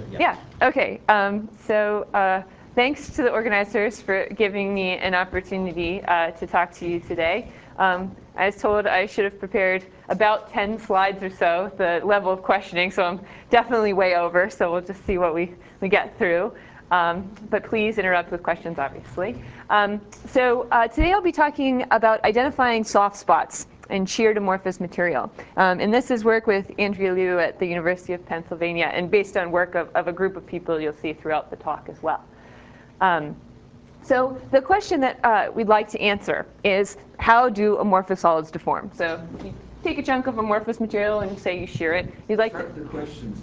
Yeah. Okay. Thanks to the organizers for giving me an opportunity to talk to you today. I was told I should have prepared about 10 slides or so, the level of questioning, so I'm definitely way over, so we'll just see what we get through. But please interrupt with questions, obviously. Today I'll be talking about identifying soft spots in sheared amorphous material. And this is work with Andrea Liu at the University of Pennsylvania, and based on work of a group of people you'll see throughout the talk as well. So the question that we'd like to answer is, how do amorphous solids deform? So you take a chunk of amorphous material and say you shear it. You'd like Start the questions.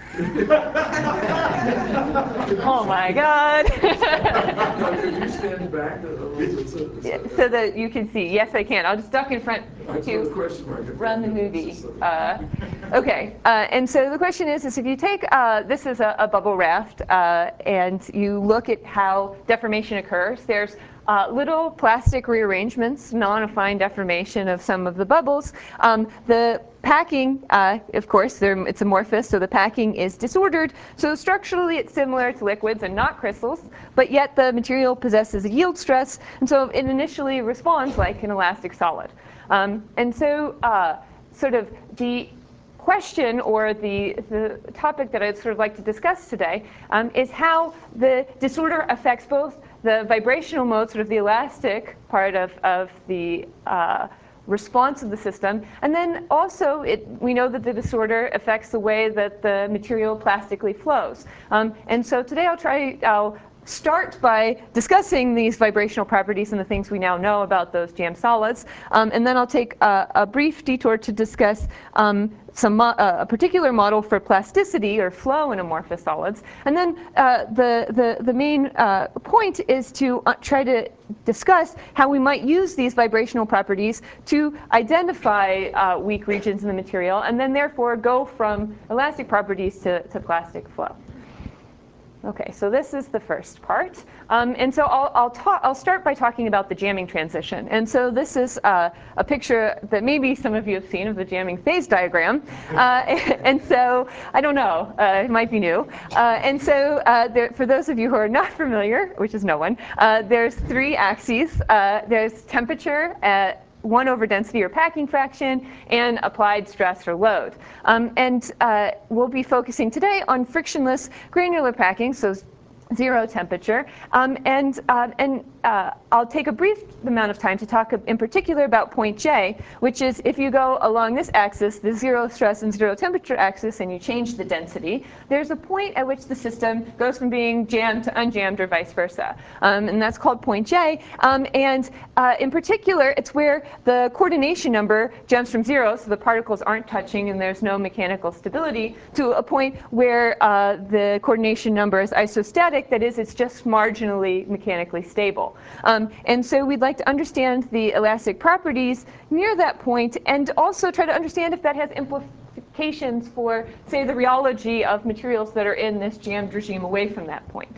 Oh my God. Could you stand back a little bit so that you can see? Yes, I can. I'll just duck in front to run the movie. Okay. And so the question is if you take, this is a bubble raft, and you look at how deformation occurs, there's little plastic rearrangements, non-affine deformation of some of the bubbles. The packing, of course, it's amorphous, so the packing is disordered. So structurally, it's similar to liquids and not crystals, but yet the material possesses a yield stress, and so it initially responds like an elastic solid. And so sort of the question or the topic that I'd sort of like to discuss today is how the disorder affects both the vibrational mode, sort of the elastic part of the response of the system, and then also we know that the disorder affects the way that the material plastically flows. And so today I'll start by discussing these vibrational properties and the things we now know about those jammed solids, and then I'll take a brief detour to discuss a particular model for plasticity or flow in amorphous solids. And then the main point is to try to discuss how we might use these vibrational properties to identify weak regions in the material, and then therefore go from elastic properties to plastic flow. Okay, so this is the first part. And so I'll start by talking about the jamming transition. And so this is a picture that maybe some of you have seen of the jamming phase diagram. And so, I don't know, it might be new. And so for those of you who are not familiar, which is no one, there's three axes. There's temperature at 1 over density or packing fraction, and applied stress or load. And we'll be focusing today on frictionless granular packing, so 0 temperature. I'll take a brief amount of time to talk in particular about point J, which is if you go along this axis, the 0 stress and 0 temperature axis, and you change the density, there's a point at which the system goes from being jammed to unjammed or vice versa. And that's called point J. In particular, it's where the coordination number jumps from 0, so the particles aren't touching and there's no mechanical stability, to a point where the coordination number is isostatic. That is, it's just marginally mechanically stable. And so we'd like to understand the elastic properties near that point, and also try to understand if that has implications for, say, the rheology of materials that are in this jammed regime away from that point.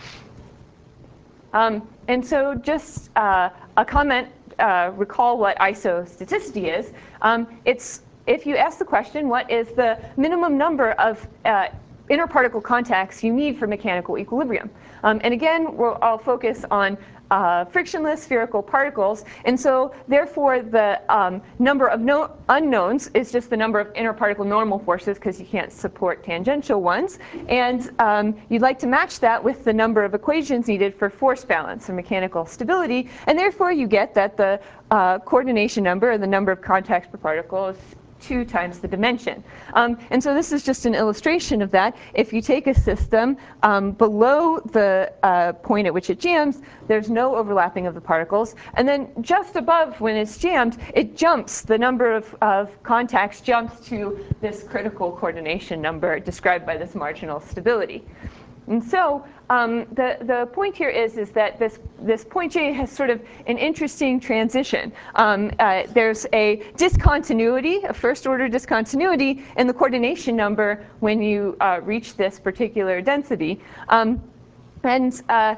And so just a comment, recall what isostaticity is. It's if you ask the question, what is the minimum number of interparticle contacts you need for mechanical equilibrium? And again, I'll focus on frictionless spherical particles. And so therefore, the number of unknowns is just the number of interparticle normal forces, because you can't support tangential ones. And you'd like to match that with the number of equations needed for force balance and mechanical stability. And therefore, you get that the coordination number, or the number of contacts per particle, is 2 times the dimension. And so this is just an illustration of that. If you take a system below the point at which it jams, there's no overlapping of the particles. And then just above, when it's jammed, it jumps. The number of contacts jumps to this critical coordination number described by this marginal stability. And so the point here is that this point J has sort of an interesting transition. There's a discontinuity, a first-order discontinuity in the coordination number when you reach this particular density.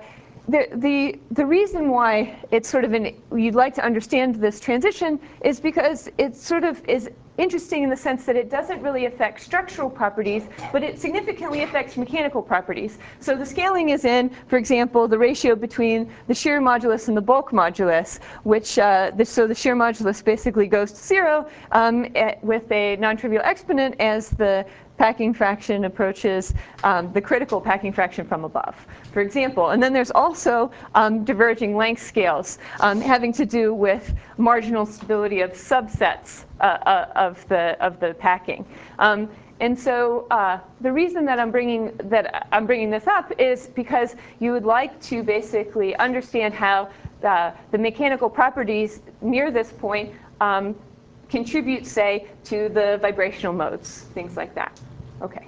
the reason why it's sort of you'd like to understand this transition is because it sort of is interesting in the sense that it doesn't really affect structural properties, but it significantly affects mechanical properties. So the scaling is in, for example, the ratio between the shear modulus and the bulk modulus, which so the shear modulus basically goes to 0 with a non-trivial exponent as the packing fraction approaches the critical packing fraction from above, for example. And then there's also diverging length scales having to do with marginal stability of subsets of the packing. And so the reason that I'm bringing this up is because you would like to basically understand how the mechanical properties near this point contribute, say, to the vibrational modes, things like that. Okay.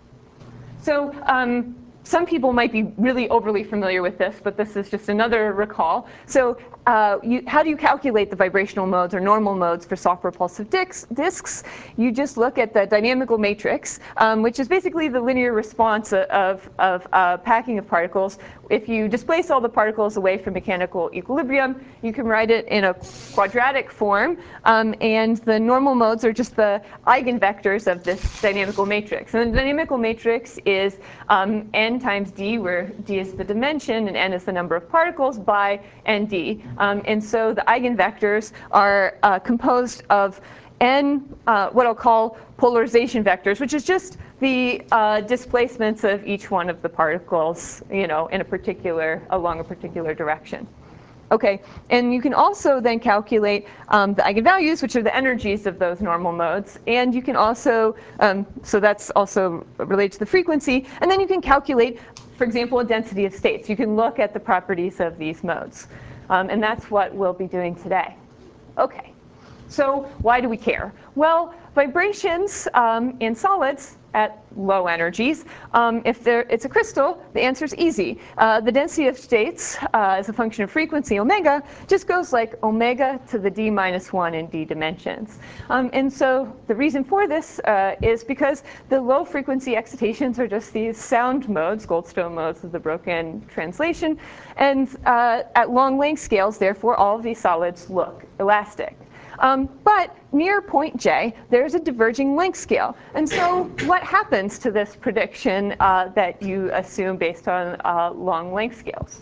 So some people might be really overly familiar with this, but this is just another recall. So how do you calculate the vibrational modes or normal modes for soft repulsive disks? You just look at the dynamical matrix, which is basically the linear response of packing of particles. If you displace all the particles away from mechanical equilibrium, you can write it in a quadratic form. And the normal modes are just the eigenvectors of this dynamical matrix. And the dynamical matrix is n times d, where d is the dimension and n is the number of particles, by nd. And so the eigenvectors are composed of n, what I'll call polarization vectors, which is just the displacements of each one of the particles, in along a particular direction. Okay, and you can also then calculate the eigenvalues, which are the energies of those normal modes. And you can also, so that's also related to the frequency. And then you can calculate, for example, a density of states. You can look at the properties of these modes. And that's what we'll be doing today. Okay, so why do we care? Well, vibrations in solids at low energies, if it's a crystal, the answer is easy. The density of states as a function of frequency, omega, just goes like omega to the d minus 1 in d dimensions. And so the reason for this is because the low frequency excitations are just these sound modes, Goldstone modes of the broken translation. And at long length scales, therefore, all of these solids look elastic. But near point J, there's a diverging length scale. And so what happens to this prediction that you assume based on long length scales?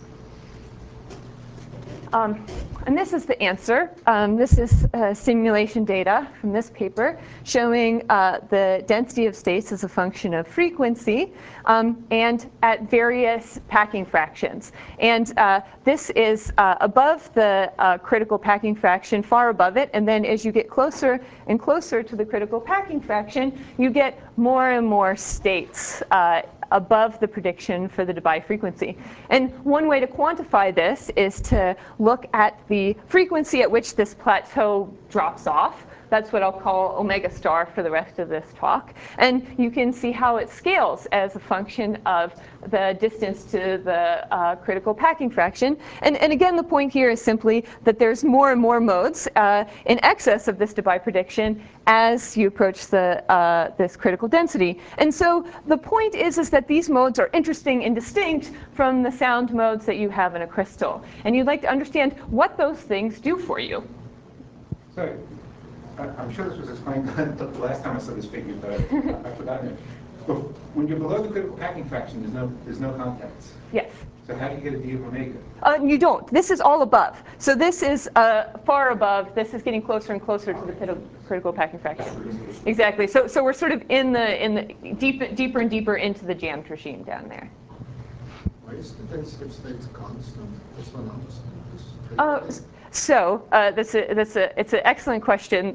And this is the answer. This is simulation data from this paper showing the density of states as a function of frequency and at various packing fractions. And this is above the critical packing fraction, far above it. And then as you get closer and closer to the critical packing fraction, you get more and more states above the prediction for the Debye frequency. And one way to quantify this is to look at the frequency at which this plateau drops off. That's what I'll call omega star for the rest of this talk. And you can see how it scales as a function of the distance to the critical packing fraction. And again, the point here is simply that there's more and more modes in excess of this Debye prediction as you approach this critical density. And so the point is that these modes are interesting and distinct from the sound modes that you have in a crystal. And you'd like to understand what those things do for you. So I'm sure this was explained the last time I saw this figure, but I've forgotten it. But when you're below the critical packing fraction, there's no contacts. Yes. So how do you get a d of omega? You don't. This is all above. So this is far above. This is getting closer and closer to the critical packing fraction. Exactly. So we're sort of in the deeper and deeper into the jammed regime down there. Why is the density of states constant? That's what I understand. So it's an excellent question.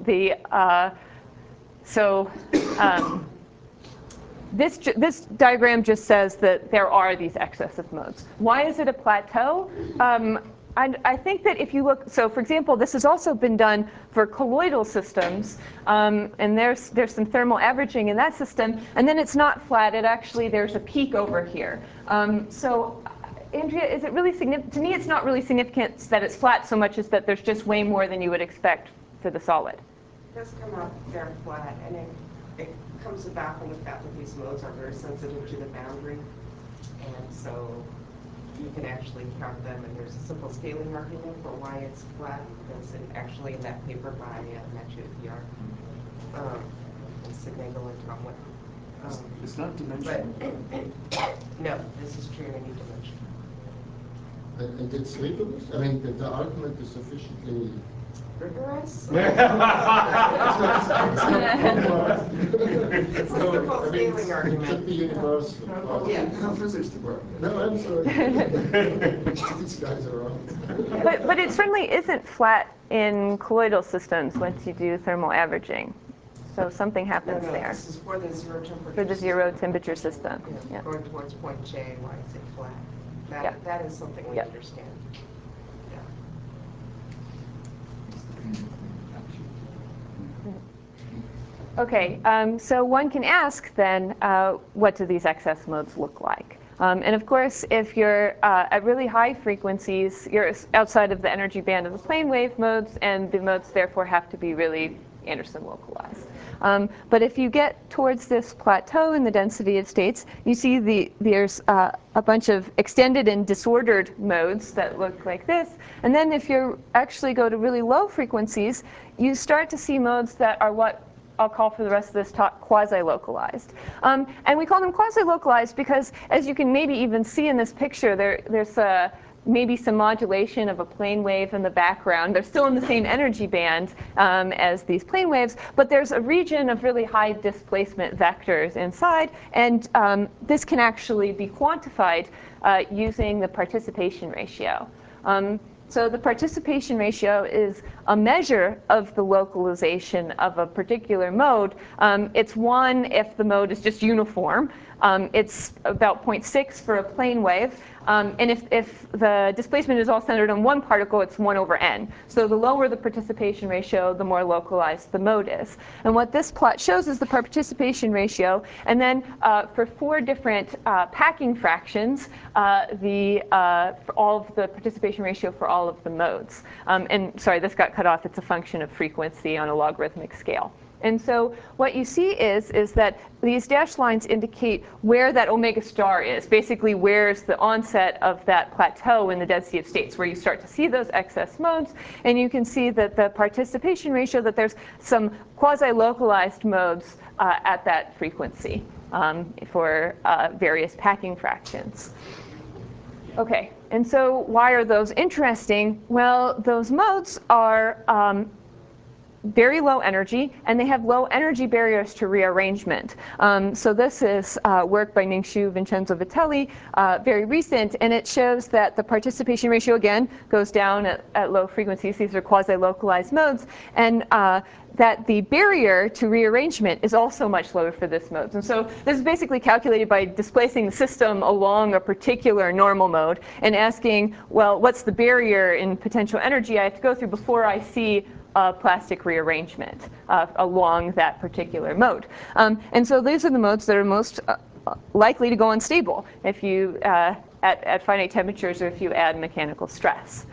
This diagram just says that there are these excessive modes. Why is it a plateau? I think that if you look, so for example, this has also been done for colloidal systems, and there's some thermal averaging in that system, and then it's not flat. There's a peak over here. So Andrea, is it really significant? To me, it's not really significant that it's flat so much as that there's just way more than you would expect for the solid. It does come out very flat, and it comes about from the fact that these modes are very sensitive to the boundary. And so you can actually count them, and there's a simple scaling argument for why it's flat. That's actually in that paper by Matthew PR, Signagel and Tomlin. It's not dimensional. No, this is true in any dimension. And it's rigorous? I mean, the argument is sufficiently... Rigorous? It's simple scaling argument. It should be universal. Yeah. No physics department. No, I'm sorry. These guys are wrong. But it certainly isn't flat in colloidal systems once you do thermal averaging. So something happens there. This is for the zero temperature. For the zero temperature system. Yeah. Going towards point J, why is it flat? That is something we understand. Okay, so one can ask then, what do these excess modes look like? And of course, if you're at really high frequencies, you're outside of the energy band of the plane wave modes, and the modes therefore have to be really Anderson localized. But if you get towards this plateau in the density of states, you see there's a bunch of extended and disordered modes that look like this. And then if you actually go to really low frequencies, you start to see modes that are what I'll call for the rest of this talk quasi-localized. And we call them quasi-localized because, as you can maybe even see in this picture, there's maybe some modulation of a plane wave in the background. They're still in the same energy band as these plane waves, but there's a region of really high displacement vectors inside, and this can actually be quantified using the participation ratio. So the participation ratio is a measure of the localization of a particular mode. It's 1 if the mode is just uniform. It's about 0.6 for a plane wave. And if the displacement is all centered on one particle, it's 1 over n. So the lower the participation ratio, the more localized the mode is. And what this plot shows is the participation ratio. And then for 4 different packing fractions, for all of the participation ratio for all of the modes. And sorry, this got cut off. It's a function of frequency on a logarithmic scale. And so what you see is that these dashed lines indicate where that omega star is, basically where's the onset of that plateau in the density of states, where you start to see those excess modes. And you can see that the participation ratio, that there's some quasi-localized modes at that frequency for various packing fractions. Okay, and so why are those interesting? Well, those modes are very low energy, and they have low energy barriers to rearrangement. So this is work by Ning-Xu, Vincenzo Vitelli, very recent, and it shows that the participation ratio, again, goes down at low frequencies. These are quasi-localized modes, and that the barrier to rearrangement is also much lower for this mode. And so this is basically calculated by displacing the system along a particular normal mode and asking, well, what's the barrier in potential energy I have to go through before I see plastic rearrangement along that particular mode. And so these are the modes that are most likely to go unstable if you at finite temperatures or if you add mechanical stress.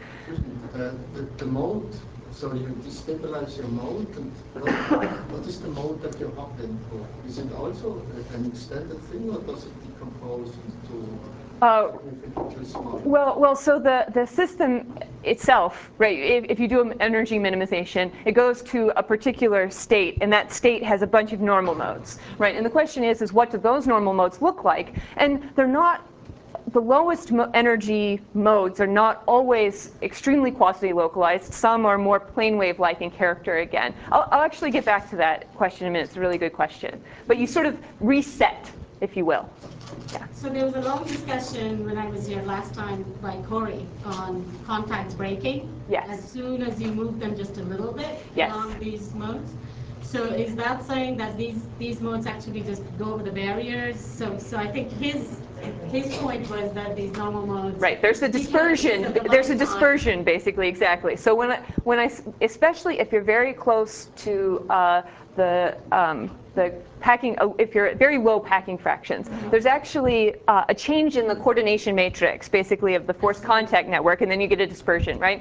The mode, so you destabilize your mode, and what is the mode that you're hopping for? Is it also an extended thing, or does it decompose into significantly smaller? Well, so the system itself, right, if you do an energy minimization, it goes to a particular state, and that state has a bunch of normal modes, right? And the question is what do those normal modes look like? And they're not, the lowest energy modes are not always extremely quasi-localized. Some are more plane wave-like in character again. I'll actually get back to that question in a minute. It's a really good question. But you sort of reset, if you will. Yeah. So there was a long discussion when I was here last time by Corey on contacts breaking. Yes. As soon as you move them just a little bit along these modes. So is that saying that these modes actually just go over the barriers? So I think his point was that these normal modes. Right. There's a dispersion. There's a dispersion, basically, exactly. So when I especially if you're very close to the packing, if you're at very low packing fractions, there's actually a change in the coordination matrix, basically, of the force contact network, and then you get a dispersion, right?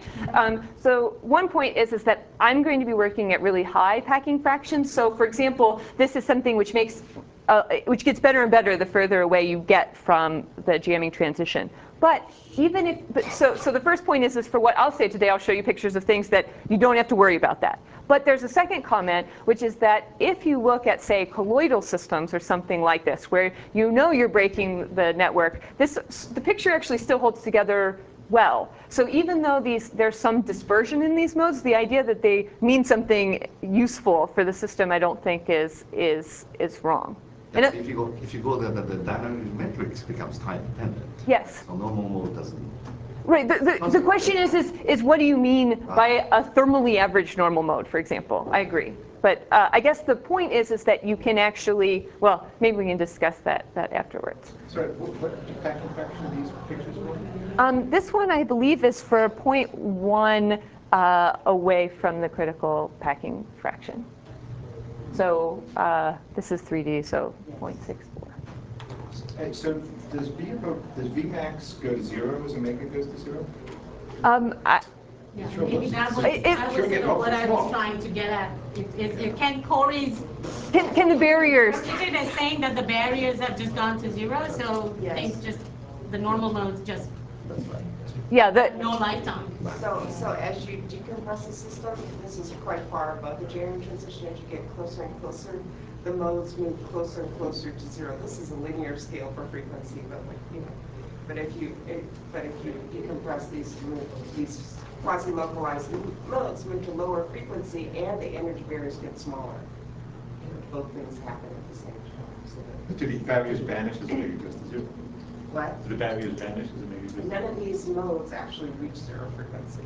So one point is that I'm going to be working at really high packing fractions. So for example, this is something which makes which gets better and better the further away you get from the jamming transition. But even if, so the first point is for what I'll say today, I'll show you pictures of things that you don't have to worry about that. But there's a second comment, which is that if you look at, say, colloidal systems or something like this, where you know you're breaking the network, the picture actually still holds together well. So even though there's some dispersion in these modes, the idea that they mean something useful for the system, I don't think is wrong. Yes, if you go there, the dynamic matrix becomes time dependent. Yes. So normal mode doesn't. Right. The question is what do you mean by a thermally averaged normal mode, for example? I agree. But I guess the point is that you can actually, well, maybe we can discuss that afterwards. Sorry, what packing fraction are these pictures for? This one, I believe, is for 0.1 away from the critical packing fraction. So this is 3D, so 0.64. So does Vmax go to 0 as omega goes to 0? Yeah, maybe that was what I was trying to get at. Can Corey's... Can the barriers... It is saying that the barriers have just gone to 0, so things just, the normal modes just... Yeah, no lifetime. So as you decompress the system, this is quite far above the jamming transition. As you get closer and closer, the modes move closer and closer to 0. This is a linear scale for frequency, but if you decompress these quasi-localized modes, move to lower frequency, and the energy barriers get smaller. Both things happen at the same time. Do the barriers vanish as omega goes to 0? What? Do the barriers vanish as omega goes to 0? None of these modes actually reach 0 frequency.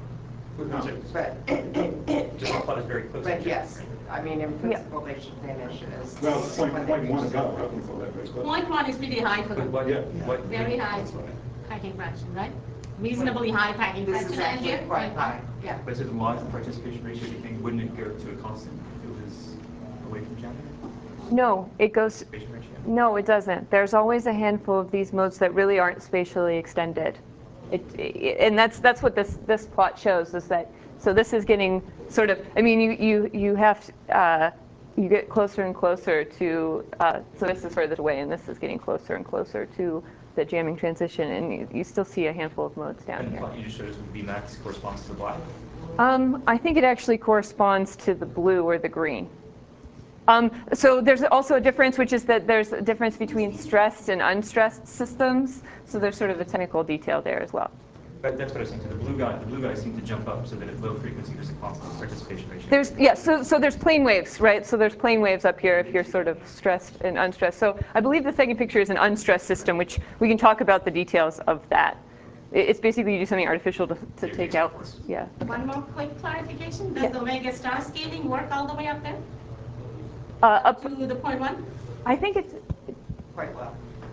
Just thought it's very close. But yes, I mean, in principle, they should vanish as... Well, 0.1 ago, I wouldn't call that very close. 0.1 is pretty high for them. Very high packing fraction, right? Reasonably high packing This fraction. is actually quite high. Yeah. But as long as the participation ratio, you think, wouldn't it go to a constant if it was away from jamming? No, it goes... Participation ratio? No, it doesn't. There's always a handful of these modes that really aren't spatially extended. And that's what this plot shows, is that, so this is getting sort of, I mean, you have to, you get closer and closer to, so this is further away, and this is getting closer and closer to the jamming transition, and you still see a handful of modes down And the here. plot you just showed us with Vmax corresponds to the black? I think it actually corresponds to the blue or the green. So there's also a difference, which is that there's a difference between stressed and unstressed systems. So there's sort of a technical detail there as well. But that's what I was saying. So the blue guys seem to jump up so that at low frequency there's a constant participation ratio. So there's plane waves, right? So there's plane waves up here if you're sort of stressed and unstressed. So I believe the second picture is an unstressed system, which we can talk about the details of that. It's basically you do something artificial to take out. Yeah. One more quick clarification. Does the omega star scaling work all the way up there? Up to the 0.1? I think it's Quite well.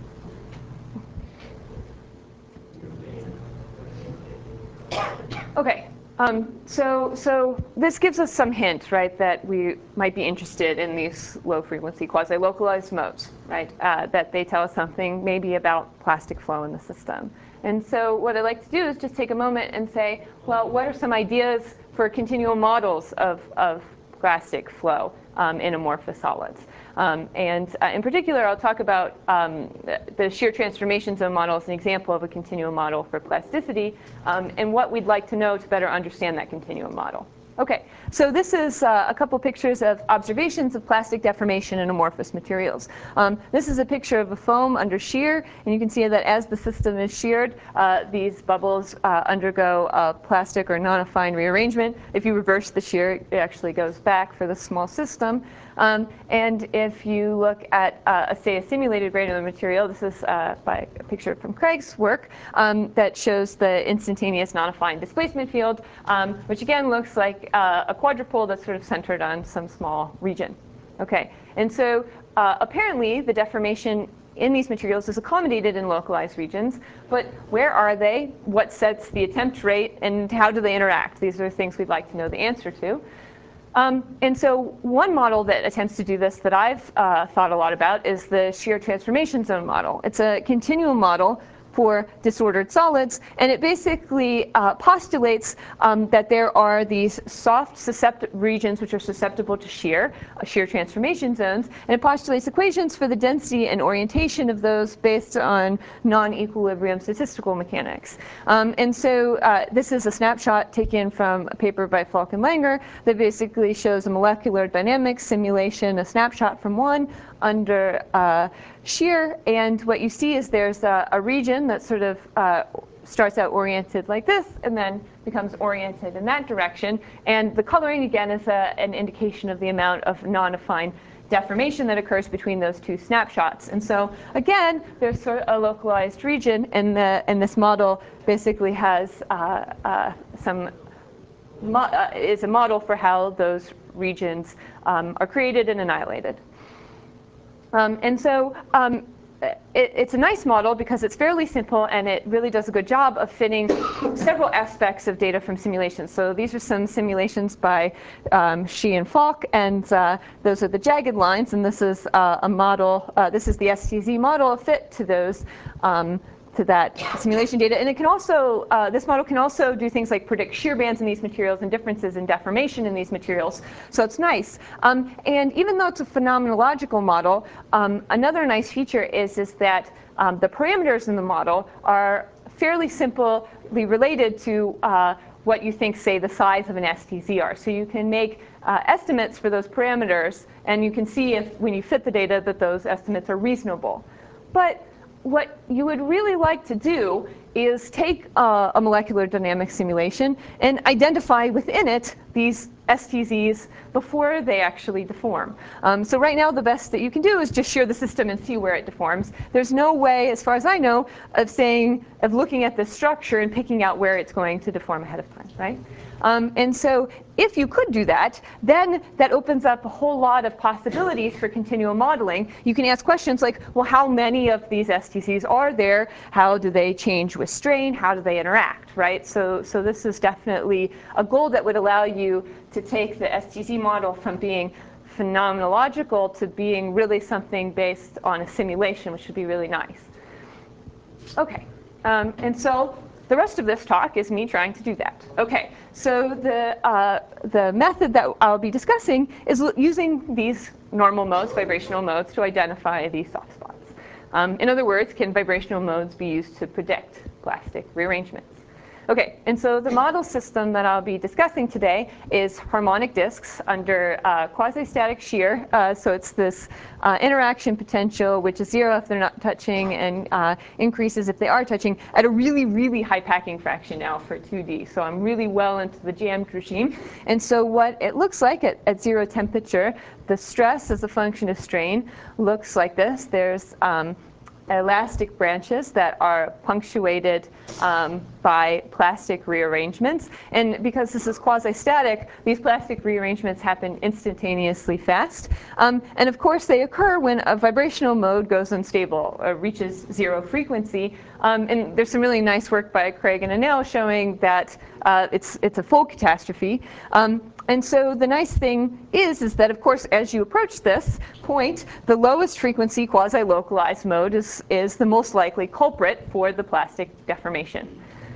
okay. So this gives us some hint, right, that we might be interested in these low-frequency quasi-localized modes, right, that they tell us something maybe about plastic flow in the system. And so what I'd like to do is just take a moment and say, well, what are some ideas for continual models of plastic flow in amorphous solids? And in particular, I'll talk about the shear transformation zone model as an example of a continuum model for plasticity, and what we'd like to know to better understand that continuum model. Okay, so this is a couple pictures of observations of plastic deformation in amorphous materials. This is a picture of a foam under shear, and you can see that as the system is sheared, these bubbles undergo a plastic or non-affine rearrangement. If you reverse the shear, it actually goes back for the small system. And if you look at, say, a simulated granular material, this is by a picture from Craig's work that shows the instantaneous non-affine displacement field, which again looks like a quadrupole that's sort of centered on some small region. Okay, and so apparently the deformation in these materials is accommodated in localized regions, but where are they? What sets the attempt rate, and how do they interact? These are things we'd like to know the answer to. And so one model that attempts to do this that I've thought a lot about is the shear transformation zone model. It's a continuum model for disordered solids. And it basically postulates that there are these soft regions which are susceptible to shear transformation zones. And it postulates equations for the density and orientation of those based on non-equilibrium statistical mechanics. And so this is a snapshot taken from a paper by Falk and Langer that basically shows a molecular dynamics simulation, a snapshot from one under shear. And what you see is there's a region that sort of starts out oriented like this and then becomes oriented in that direction. And the coloring, again, is an indication of the amount of non-affine deformation that occurs between those two snapshots. And so, again, there's sort of a localized region, and this model basically has is a model for how those regions are created and annihilated. And so it's a nice model because it's fairly simple and it really does a good job of fitting several aspects of data from simulations. So these are some simulations by Shi and Falk, and those are the jagged lines, and this is a model, this is the STZ model fit to those to that simulation data. And it can also, this model can also do things like predict shear bands in these materials and differences in deformation in these materials. So it's nice. And even though it's a phenomenological model, another nice feature is that the parameters in the model are fairly simply related to what you think, say, the size of an STZ are. So you can make estimates for those parameters, and you can see if, when you fit the data, that those estimates are reasonable. But what you would really like to do is take a molecular dynamics simulation and identify within it these STZs before they actually deform. So right now, the best that you can do is just shear the system and see where it deforms. There's no way, as far as I know, of looking at the structure and picking out where it's going to deform ahead of time, right? And so if you could do that, then that opens up a whole lot of possibilities for continuum modeling. You can ask questions like, well, how many of these STCs are there? How do they change with strain? How do they interact, right? So this is definitely a goal that would allow you to take the STC model from being phenomenological to being really something based on a simulation, which would be really nice. OK, and so the rest of this talk is me trying to do that. OK, so the method that I'll be discussing is using these normal modes, vibrational modes, to identify these soft spots. In other words, can vibrational modes be used to predict plastic rearrangements? OK, and so the model system that I'll be discussing today is harmonic disks under quasi-static shear. So it's this interaction potential, which is 0 if they're not touching, and increases if they are touching, at a really, really high packing fraction now for 2D. So I'm really well into the jammed regime. And so what it looks like at 0 temperature, the stress as a function of strain looks like this. There's elastic branches that are punctuated by plastic rearrangements. And because this is quasi-static, these plastic rearrangements happen instantaneously fast. And of course, they occur when a vibrational mode goes unstable or reaches 0 frequency. And there's some really nice work by Craig and Anil showing that it's a full catastrophe. And so the nice thing is that, of course, as you approach this point, the lowest frequency quasi-localized mode is the most likely culprit for the plastic deformation.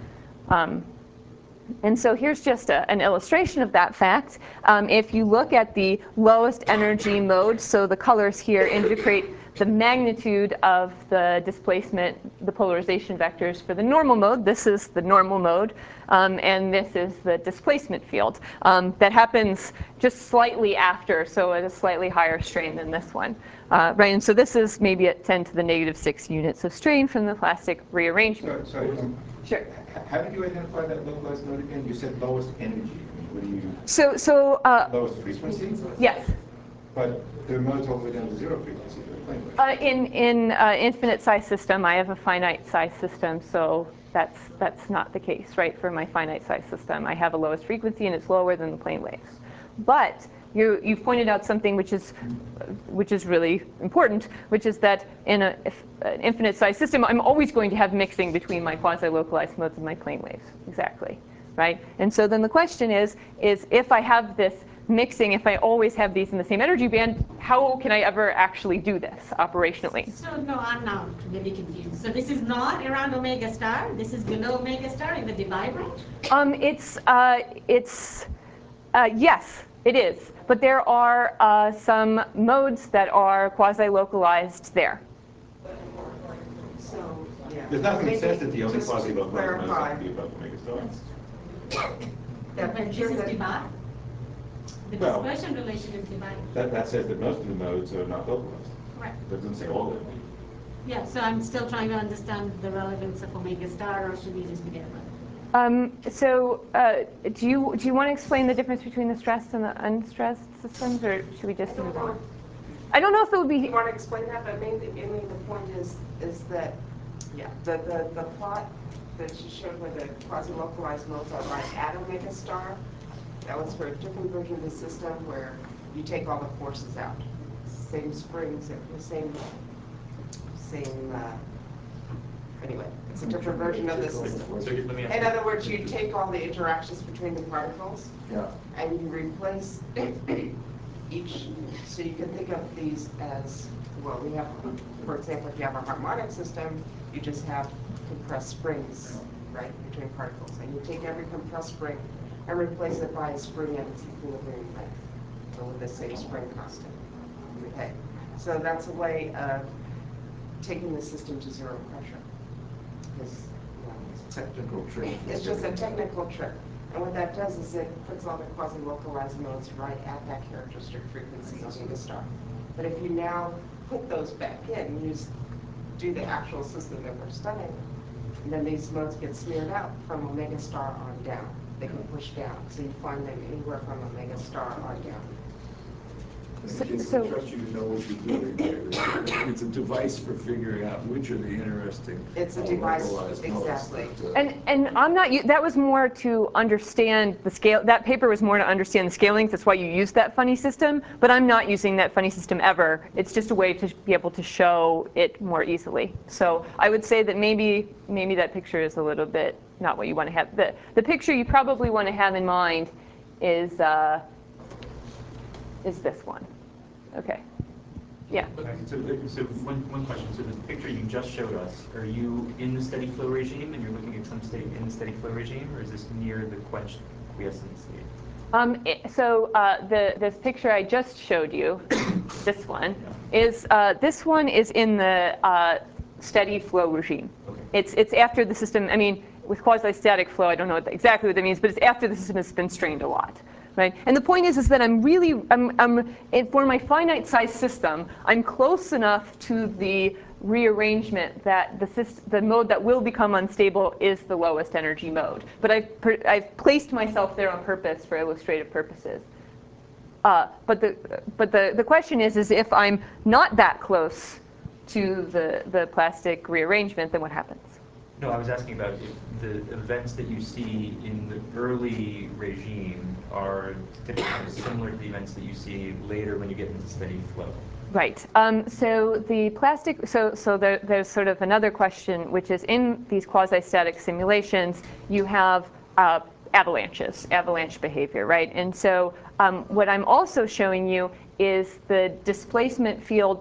And so here's just an illustration of that fact. If you look at the lowest energy mode, so the colors here indicate the magnitude of the displacement, the polarization vectors for the normal mode. This is the normal mode, and this is the displacement field. That happens just slightly after, so at a slightly higher strain than this one. Right, and so this is maybe at 10 to the -6 units of strain from the plastic rearrangement. Sorry. Sure. How did you identify that localized mode again? You said lowest energy. What do you? Lowest frequency? Yes. But there are modes all the way down to 0 frequency. In infinite size system, I have a finite size system, so that's not the case, right? For my finite size system, I have a lowest frequency, and it's lower than the plane waves. But you've pointed out something which is really important, which is that in an infinite size system, I'm always going to have mixing between my quasi-localized modes and my plane waves. Exactly, right? And so then the question is if I have this mixing, if I always have these in the same energy band, how can I ever actually do this operationally? So no, I'm now really confused. So this is not around omega star. This is below omega star in the divide range. Yes, it is. But there are some modes that are quasi-localized there. So, yeah. There's nothing that says that the only Just to quasi-local modes clarify, have to be above omega star. that But picture this is that, divide. The Well, dispersion relation is divide. That says that most of the modes are not localized. Right. It doesn't say all of them. Yeah, so I'm still trying to understand the relevance of omega star, or should we just forget about it? Do you want to explain the difference between the stressed and the unstressed systems, or should we just move on? I don't know if it would be. you want to explain that, but mainly the point is that, yeah, the plot that you showed where the quasi-localized modes are right at omega star, that was for a different version of the system where you take all the forces out. Same springs, the same, anyway, it's a different version of the system. So let me ask In you. other words, you take all the interactions between the particles and you replace each, so you can think of these as, well, we have, for example, if you have a harmonic system, you just have compressed springs, right, between particles. And you take every compressed spring and replace it by a spring at its equilibrium length, or with the same spring constant. Okay, so that's a way of taking the system to zero pressure. Technical trick. It's just a technical trick. And what that does is it puts all the quasi-localized modes right at that characteristic frequency omega star. But if you now put those back in, you do the actual system that we're studying, and then these modes get smeared out from omega star on down. They can push down, so you find them anywhere from omega star on down. I trust you to know what you're doing there. It's a device for figuring out which are the interesting. It's a device, localized exactly. modes that, And I'm not. That was more to understand the scale. That paper was more to understand the scalings. That's why you used that funny system. But I'm not using that funny system ever. It's just a way to be able to show it more easily. So I would say that maybe that picture is a little bit not what you want to have. The picture you probably want to have in mind is this one. Okay. Yeah. So one question. So the picture you just showed us, are you in the steady flow regime and you're looking at some state in the steady flow regime, or is this near the quenched quiescent state? This picture I just showed you, this one, is in the steady flow regime. Okay. It's after the system. I mean, with quasi-static flow, I don't know exactly what that means, but it's after the system has been strained a lot. Right? And the point is that for my finite size system, I'm close enough to the rearrangement that the mode that will become unstable is the lowest energy mode. But I've placed myself there on purpose for illustrative purposes. But the question is if I'm not that close to the plastic rearrangement, then what happens? No, I was asking about if the events that you see in the early regime are typically similar to the events that you see later when you get into steady flow. Right. So the plastic. So there's sort of another question, which is in these quasi-static simulations, you have avalanche behavior, right? And so what I'm also showing you is the displacement field.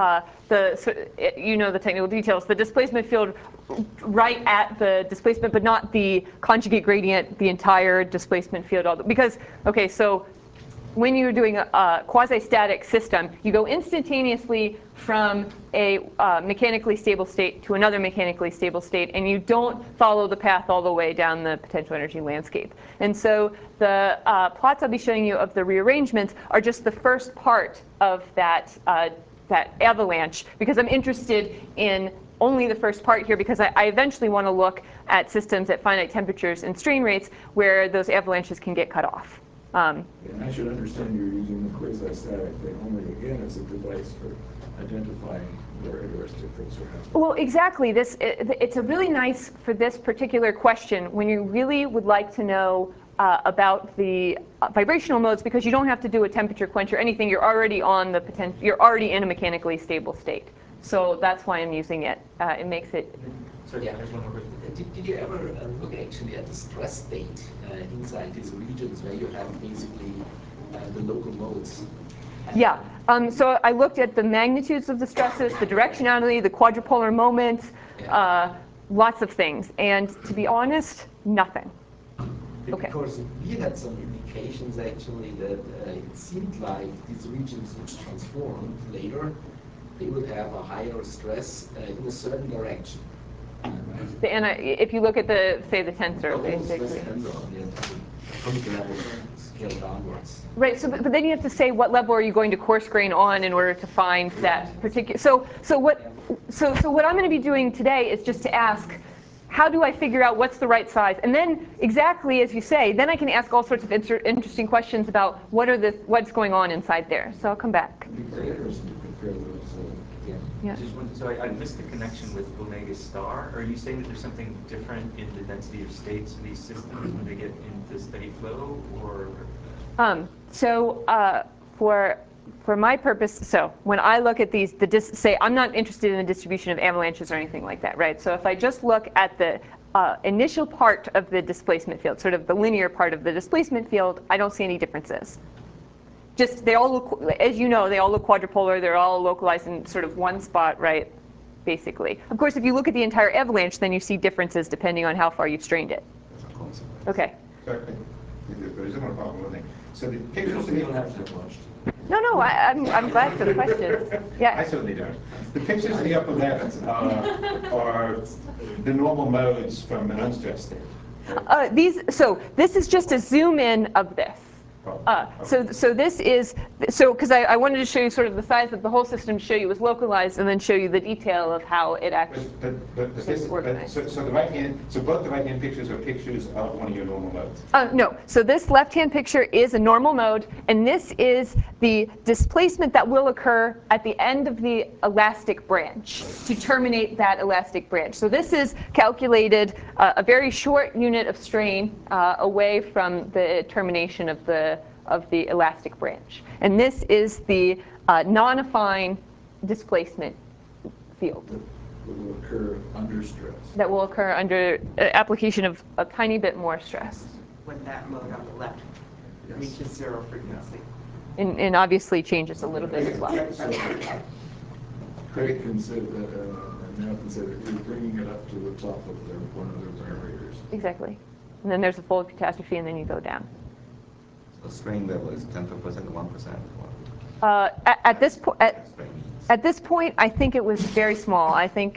The technical details. The displacement field right at the displacement, but not the conjugate gradient, the entire displacement field. Because, okay, so when you're doing a quasi-static system, you go instantaneously from a mechanically stable state to another mechanically stable state, and you don't follow the path all the way down the potential energy landscape. And so the plots I'll be showing you of the rearrangements are just the first part of that avalanche, because I'm interested in only the first part here, because I eventually want to look at systems at finite temperatures and strain rates where those avalanches can get cut off. And I should understand you're using the quasi-static thing only, again, as a device for identifying where interesting things are happening. Well, exactly. It's a really nice for this particular question when you really would like to know about the vibrational modes, because you don't have to do a temperature quench or anything. You're already you're already in a mechanically stable state. So that's why I'm using it. It makes it. Sorry, there's one more question. Did you ever look actually at the stress state inside these regions where you have basically the local modes? Yeah. So I looked at the magnitudes of the stresses, the directionality, the quadrupolar moments, lots of things. And to be honest, nothing. Okay. Because we had some indications actually that it seemed like these regions which transformed later, they would have a higher stress in a certain direction. Right? If you look at say the tensor, basically. basically. From the level scale downwards. Right. So, but then you have to say what level are you going to coarse grain on in order to find that particular. So what I'm going to be doing today is just to ask, how do I figure out what's the right size? And then, exactly as you say, then I can ask all sorts of interesting questions about what's going on inside there. So I'll come back. Yeah. So I missed the connection with omega star. Are you saying that there's something different in the density of states in these systems when they get into steady flow, or? For my purpose, so when I look at these, say I'm not interested in the distribution of avalanches or anything like that, right? So if I just look at the initial part of the displacement field, sort of the linear part of the displacement field, I don't see any differences. Just, they all look, as you know, they all look quadrupolar. They're all localized in sort of one spot, right, basically. Of course, if you look at the entire avalanche, then you see differences depending on how far you've strained it. Okay. So the pictures in the No, I'm glad for the questions. Yeah. I certainly don't. The pictures in the upper left are the normal modes from an unstressed state. So this is just a zoom in of this. So this is, because I wanted to show you sort of the size of the whole system, show you it was localized, and then show you the detail of how it actually is organized. So both the right-hand pictures are pictures of one of your normal modes? No. So this left-hand picture is a normal mode, and this is the displacement that will occur at the end of the elastic branch to terminate that elastic branch. So this is calculated a very short unit of strain away from the termination of the elastic branch. And this is the non-affine displacement field. That will occur under stress. That will occur under application of a tiny bit more stress. When that mode on the left reaches zero frequency. And obviously changes a little bit as well. Craig considered now considered you're bringing it up to the top of one of their barriers. Exactly. And then there's a fold catastrophe, and then you go down. So strain level is 10% to 1%? At this point, I think it was very small. I think,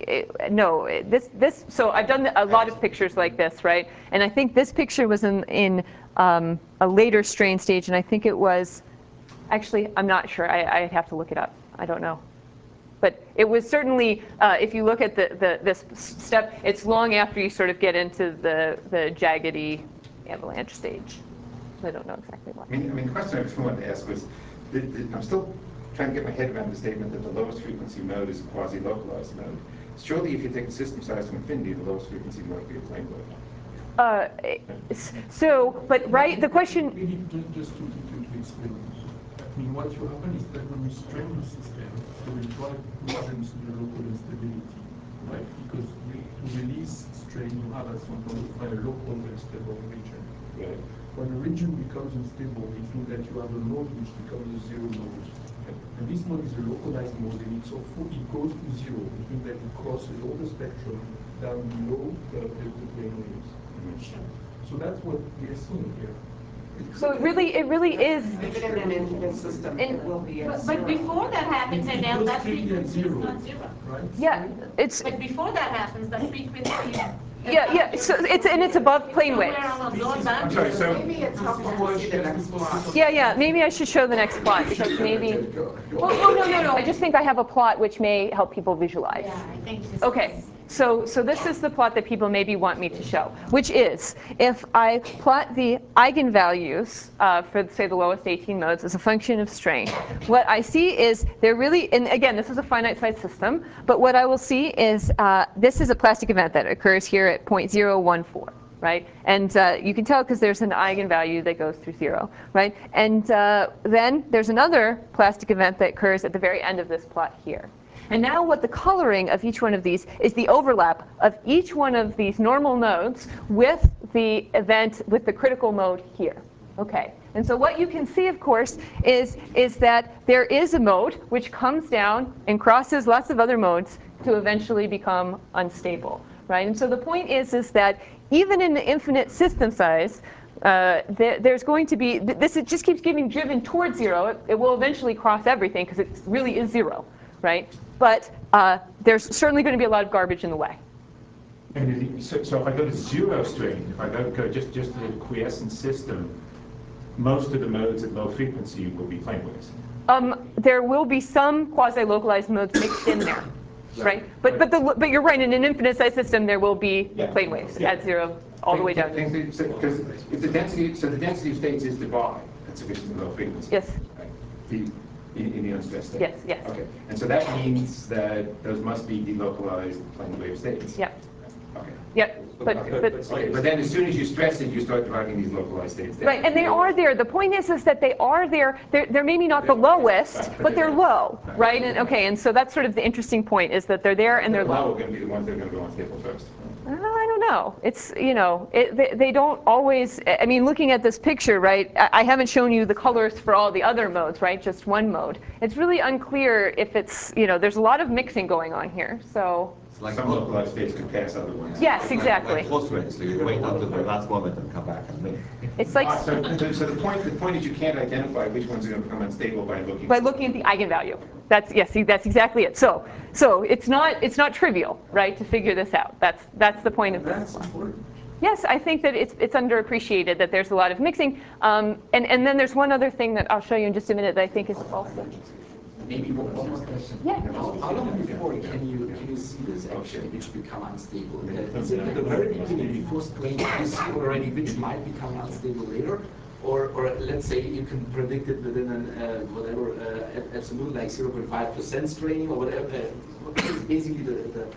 so I've done a lot of pictures like this, right? And I think this picture was in a later strain stage, and I think it was, actually, I'm not sure. I'd have to look it up. I don't know. But it was certainly, if you look at this step, it's long after you sort of get into the jaggedy avalanche stage. I don't know exactly what. I mean, the question I just wanted to ask was, I'm still trying to get my head around the statement that the lowest frequency mode is a quasi-localized mode. Surely if you take the system size to infinity, the lowest frequency mode would be a plane wave. Right, the question... Just to explain. I mean, what will happen is that when you strain the system, you will drive regions to the local instability, right? Because to release strain, you have at some point to find a local unstable region. Right? When a region becomes unstable, it means that you have a mode which becomes a zero mode. And this mode is a localized mode, and it goes to zero. It means that it crosses all the spectrum down below the plane waves. So that's what we are seeing here. So it really is. Even in an infinite system, it will be a zero. But before that happens, Adele, that frequency is not zero. Right? Yeah, it's. But before that happens, that frequency. Yeah. So it's above plane waves. I'm sorry. So Maybe it's helpful to see the next plot. Yeah. Maybe I should show the next plot because maybe. Well, no. I just think I have a plot which may help people visualize. Yeah, I think this Okay. So this is the plot that people maybe want me to show, which is if I plot the eigenvalues for, say, the lowest 18 modes as a function of strain, what I see is they're really, and again, this is a finite size system, but what I will see is this is a plastic event that occurs here at 0.014. Right? And you can tell because there's an eigenvalue that goes through 0. Right? And then there's another plastic event that occurs at the very end of this plot here. And now what the coloring of each one of these is the overlap of each one of these normal modes with the event, with the critical mode here. Okay. And so what you can see, of course, is that there is a mode which comes down and crosses lots of other modes to eventually become unstable, right? And so the point is that even in the infinite system size, there's going to be, it just keeps getting driven towards zero. It will eventually cross everything because it really is zero, right? But there's certainly going to be a lot of garbage in the way. And so if I go to zero strain, if I go just to the quiescent system, most of the modes at low frequency will be plane waves. There will be some quasi-localized modes mixed in there, right? But you're right. In an infinite size system, there will be plane waves at zero all the way down. Because if the density of states is Debye at sufficiently low frequency. Yes. Right? In the unstressed state. Yes. Yes. Okay. And so that means that those must be delocalized plane wave states. Yep. Okay. Yep. But then as soon as you stress it, you start dividing these localized states down. Right, and they are there. The point is that they are there. They're maybe not the lowest, but they're low, right? And okay, and so that's sort of the interesting point is that they're there and they're low. Low are going to be the ones that are going to go unstable first. I don't know. It's, they don't always, I mean, looking at this picture, right, I haven't shown you the colors for all the other modes, right, just one mode. It's really unclear if it's, there's a lot of mixing going on here, so. Like some localized states can pass other ones. Yes, exactly. Like close range, so you wait until the last moment and come back and move. It's like So the point is you can't identify which ones are going to become unstable by looking at the eigenvalue. That's exactly it. So it's not trivial, right, to figure this out. That's the point of this. Yes, I think that it's underappreciated that there's a lot of mixing. And then there's one other thing that I'll show you in just a minute that I think is also. Maybe one more question. Yeah. How long before can you see this actually, which become unstable? Is it at the very beginning, before strain, you see already which might become unstable later? Or let's say you can predict it within an absolute like 0.5% strain or whatever. Basically the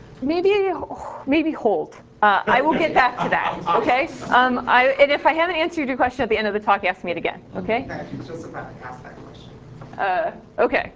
Maybe hold. I will get back to that. Okay. And if I haven't answered your question at the end of the talk, ask me it again. Okay. I was just about to ask that question. Okay.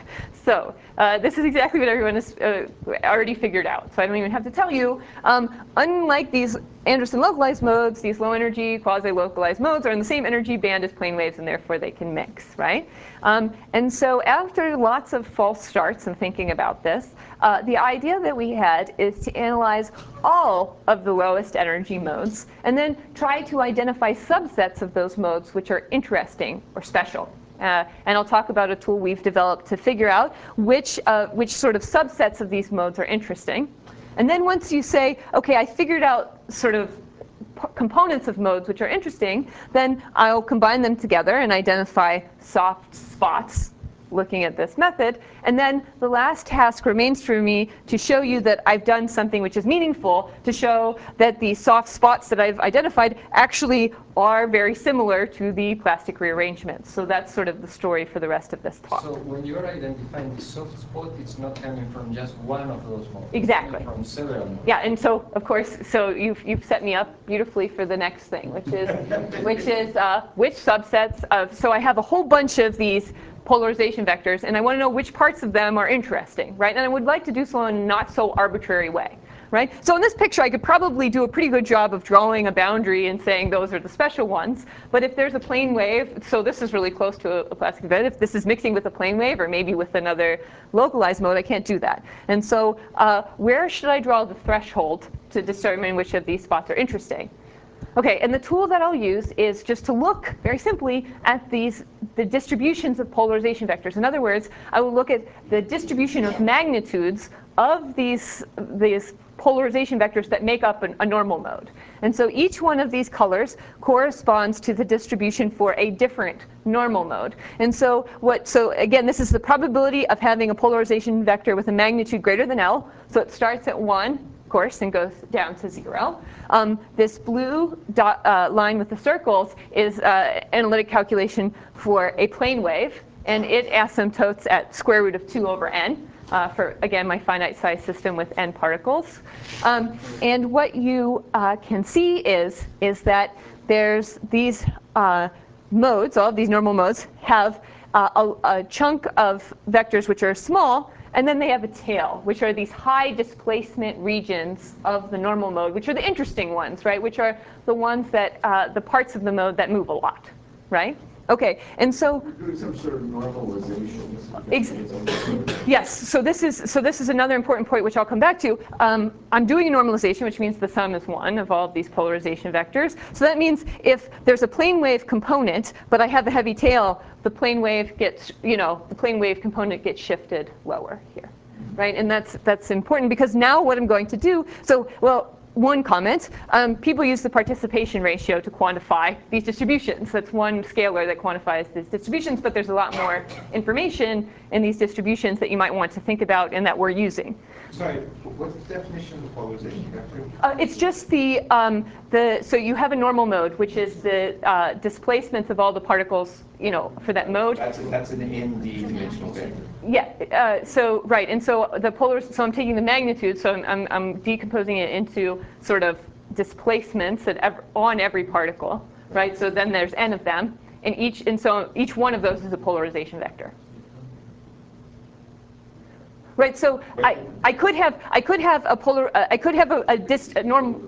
So this is exactly what everyone has already figured out. So I don't even have to tell you. Unlike these Anderson localized modes, these low energy quasi-localized modes are in the same energy band as plane waves, and therefore they can mix, right? And so after lots of false starts and thinking about this, the idea that we had is to analyze all of the lowest energy modes and then try to identify subsets of those modes which are interesting or special. And I'll talk about a tool we've developed to figure out which sort of subsets of these modes are interesting. And then once you say, okay, I figured out sort of components of modes which are interesting, then I'll combine them together and identify soft spots looking at this method. And then the last task remains for me to show you that I've done something which is meaningful, to show that the soft spots that I've identified actually are very similar to the plastic rearrangements. So that's sort of the story for the rest of this talk. So when you're identifying the soft spot, it's not coming from just one of those modes. Exactly. From several modes. Yeah, and so of course, so you've set me up beautifully for the next thing, which is which subsets of. So I have a whole bunch of these polarization vectors, and I want to know which parts of them are interesting, right? And I would like to do so in a not so arbitrary way, right? So in this picture, I could probably do a pretty good job of drawing a boundary and saying those are the special ones. But if there's a plane wave, so this is really close to a plastic event. If this is mixing with a plane wave or maybe with another localized mode, I can't do that. And so where should I draw the threshold to determine which of these spots are interesting? Okay, and the tool that I'll use is just to look very simply at the distributions of polarization vectors. In other words, I will look at the distribution of magnitudes of these polarization vectors that make up a normal mode. And so each one of these colors corresponds to the distribution for a different normal mode. And so again, this is the probability of having a polarization vector with a magnitude greater than L. So it starts at 1, of course, and goes down to 0. This blue line with the circles is analytic calculation for a plane wave, and it asymptotes at square root of 2 over n. For, again, my finite size system with n particles. And what you can see is that there's these modes, all of these normal modes, have a chunk of vectors which are small, and then they have a tail, which are these high displacement regions of the normal mode, which are the interesting ones, right? Which are the ones that, the parts of the mode that move a lot, right? Okay, and so You're doing some sort of normalization. yes. So this is another important point, which I'll come back to. I'm doing a normalization, which means the sum is 1 of all of these polarization vectors. So that means if there's a plane wave component, but I have a heavy tail, the plane wave gets, the plane wave component gets shifted lower here, right? And that's important because now what I'm going to do. One comment, people use the participation ratio to quantify these distributions. That's one scalar that quantifies these distributions, but there's a lot more information in these distributions that you might want to think about and that we're using. Sorry, what's the definition of the polarization vector? It's just so you have a normal mode, which is the displacements of all the particles, for that mode. That's an n-dimensional vector. Yeah. Right, and so so I'm taking the magnitude, so I'm decomposing it into sort of displacements on every particle, right? So then there's n of them, and so each one of those is a polarization vector. Right, so I could have a normal.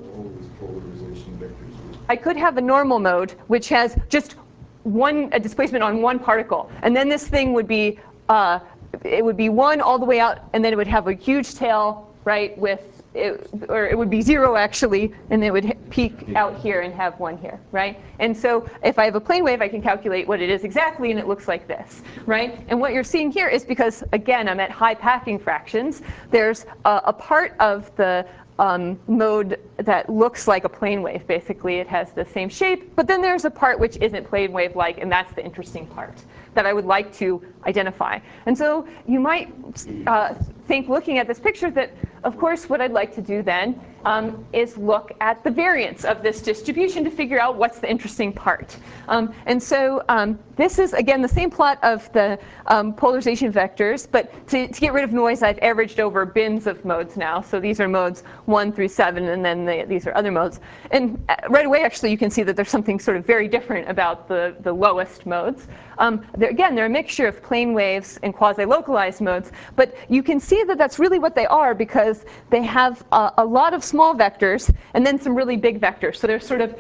I could have a normal mode which has just a displacement on one particle, and then this thing would be it would be 1 all the way out, and then it would have a huge tail, right? Or it would be 0 actually, and it would peak out here and have 1 here, right? And so if I have a plane wave, I can calculate what it is exactly, and it looks like this, right? And what you're seeing here is because, again, I'm at high packing fractions, there's a part of the mode that looks like a plane wave. Basically, it has the same shape, but then there's a part which isn't plane wave-like, and that's the interesting part that I would like to identify. And so you might think, looking at this picture, that, of course, what I'd like to do then is look at the variance of this distribution to figure out what's the interesting part. And so this is, again, the same plot of the polarization vectors, but to get rid of noise, I've averaged over bins of modes now. So these are modes 1 through 7, and then these are other modes. And right away, actually, you can see that there's something sort of very different about the lowest modes. Again, they're a mixture of plane waves and quasi-localized modes, but you can see that that's really what they are because they have a lot of small vectors and then some really big vectors. So there's sort of,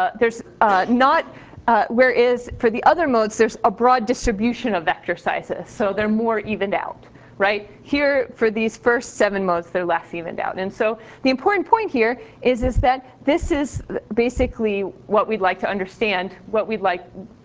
whereas for the other modes, there's a broad distribution of vector sizes, so they're more evened out. Right? Here, for these first 7 modes, they're less evened out. And so the important point here is that this is basically what we'd like to understand, what we'd like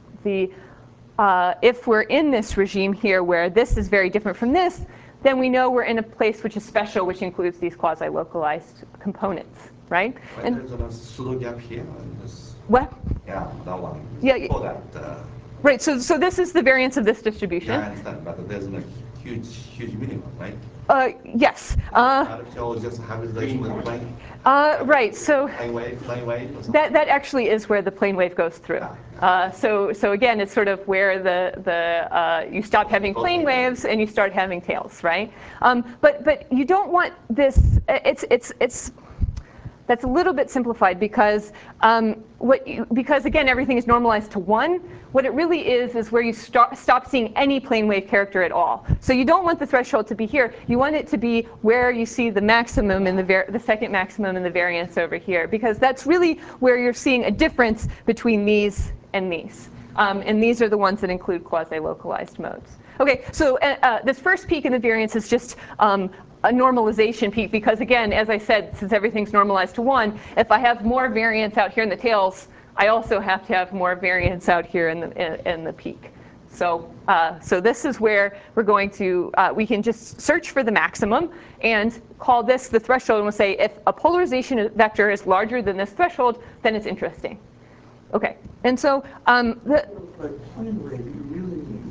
if we're in this regime here where this is very different from this, then we know we're in a place which is special, which includes these quasi-localized components, right? And there's a pseudo gap here in this. What? Yeah, that one. Yeah. For that. Right. So this is the variance of this distribution. Yeah, I understand, but there's a huge minimum, right? Yes. Artificial just hybridization with plane. Right. So plane wave. That actually is where the plane wave goes through. So again, it's sort of where you stop having plane waves and you start having tails, right? But you don't want this. That's a little bit simplified because because again everything is normalized to 1. What it really is where you stop seeing any plane wave character at all. So you don't want the threshold to be here. You want it to be where you see the maximum in the second maximum in the variance over here, because that's really where you're seeing a difference between these and these. And these are the ones that include quasi-localized modes. Okay, so this first peak in the variance is just a normalization peak because, again, as I said, since everything's normalized to 1, if I have more variance out here in the tails, I also have to have more variance out here in the peak. So this is where we're going to, we can just search for the maximum and call this the threshold, and we'll say if a polarization vector is larger than this threshold, then it's interesting. Okay, and so But plane wave, you really need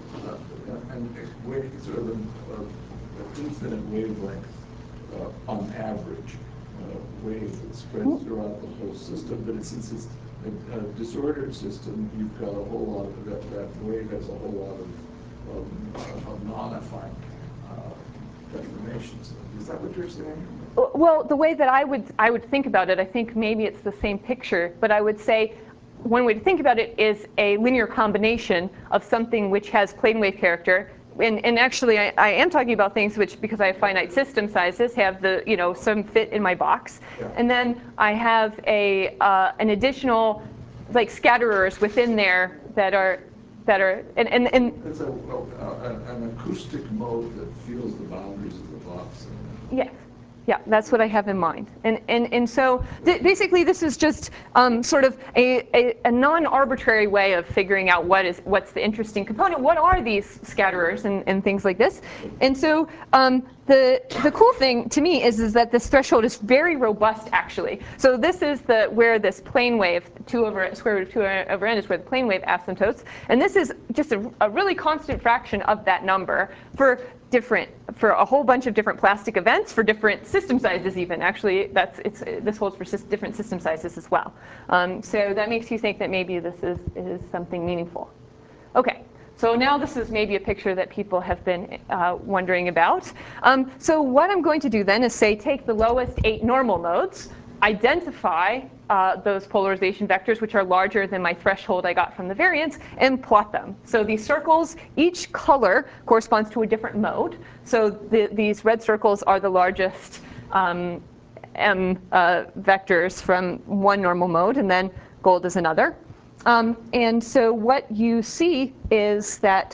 sort of an infinite wavelength on average wave that spreads throughout the whole system. But since it's a disordered system, you've got a whole lot of that wave has a whole lot of non-affine deformations. Is that what you're saying? Well, the way that I would think about it, I think maybe it's the same picture, but I would say one way to think about it is a linear combination of something which has plane wave character. And actually, I am talking about things which, because I have finite system sizes, have some fit in my box. Yeah. And then I have an additional, like, scatterers within there that are that are, and It's an acoustic mode that feels the boundaries of the box. yes. Yeah, that's what I have in mind. And so basically this is just sort of a non-arbitrary way of figuring out what's the interesting component. What are these scatterers and things like this? And so the cool thing to me is that this threshold is very robust actually. So this is where this plane wave, 2 over square root of 2 over n is where the plane wave asymptotes. And this is just a really constant fraction of that number for a whole bunch of different plastic events, for different system sizes even. Actually, this holds for different system sizes as well. So that makes you think that maybe this is something meaningful. Okay, so now this is maybe a picture that people have been wondering about. So what I'm going to do then is say take the lowest 8 normal modes, identify those polarization vectors, which are larger than my threshold I got from the variance, and plot them. So these circles, each color corresponds to a different mode. So these red circles are the largest M vectors from one normal mode, and then gold is another. And so what you see is that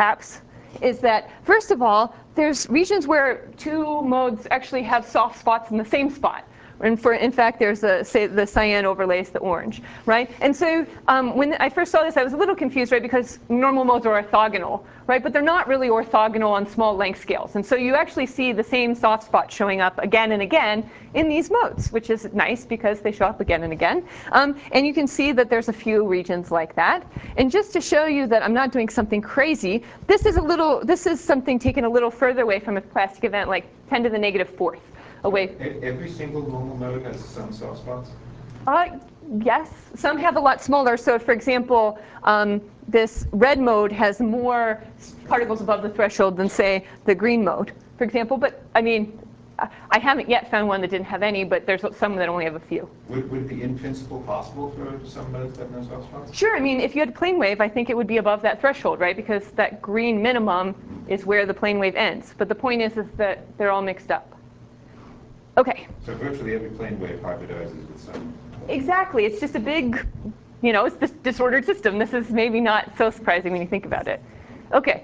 first of all, there's regions where 2 modes actually have soft spots in the same spot. And in fact, there's say the cyan overlays the orange, right? And so when I first saw this, I was a little confused, right? Because normal modes are orthogonal, right? But they're not really orthogonal on small length scales. And so you actually see the same soft spot showing up again and again in these modes, which is nice because they show up again and again. And you can see that there's a few regions like that. And just to show you that I'm not doing something crazy, this is something taken a little further away from a plastic event, like 10 to the -4th. Away. Every single normal mode has some soft spots? Yes, some have a lot smaller. So for example, this red mode has more particles above the threshold than, say, the green mode, for example. But I mean, I haven't yet found one that didn't have any, but there's some that only have a few. Would it be in principle possible for some modes to have no soft spots? Sure. I mean, if you had a plane wave, I think it would be above that threshold, right? Because that green minimum is where the plane wave ends. But the point is that they're all mixed up. Okay. So virtually every plane wave hybridizes with some. Exactly. It's just a big, it's this disordered system. This is maybe not so surprising when you think about it. Okay.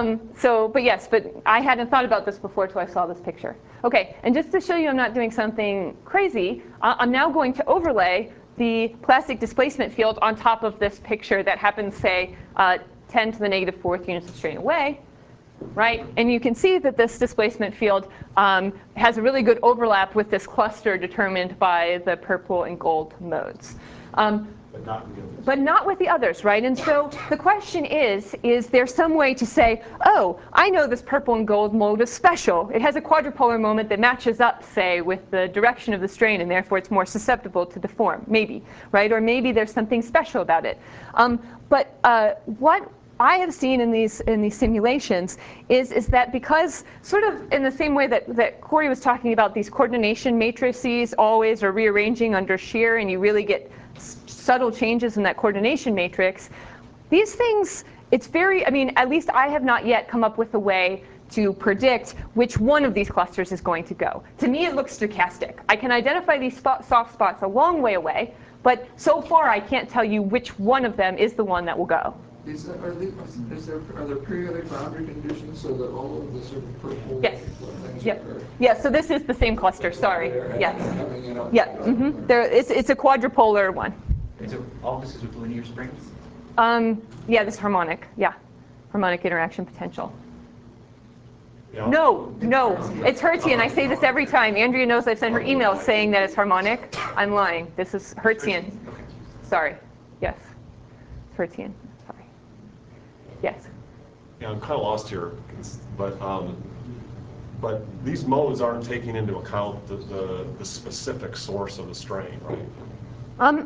But I hadn't thought about this before until I saw this picture. Okay. And just to show you I'm not doing something crazy, I'm now going to overlay the plastic displacement field on top of this picture that happens, say, 10 to the -4th units of strain away. Right? And you can see that this displacement field has a really good overlap with this cluster determined by the purple and gold modes. But not with the others, right? And so the question is there some way to say, oh, I know this purple and gold mode is special. It has a quadrupolar moment that matches up, say, with the direction of the strain, and therefore it's more susceptible to deform, maybe, right? Or maybe there's something special about it. But what I have seen in these simulations is that because sort of in the same way that Corey was talking about, these coordination matrices always are rearranging under shear, and you really get subtle changes in that coordination matrix. These things, at least I have not yet come up with a way to predict which one of these clusters is going to go. To me, it looks stochastic. I can identify these soft spots a long way away, but so far I can't tell you which one of them is the one that will go. Are there periodic boundary conditions so that all of the sort of purple things are? Yeah, so this is the same cluster, sorry. Yes. Yeah. It's a quadrupolar one. So all this is with linear springs? Yeah, this harmonic. Yeah. Harmonic interaction potential. Yeah. No, it's Hertzian. I say this every time. Andrea knows I've sent her emails saying that it's harmonic. I'm lying. This is Hertzian. Sorry. Yes. It's Hertzian. Sorry. Yes. Yeah, I'm kind of lost here, but these modes aren't taking into account the specific source of the strain, right?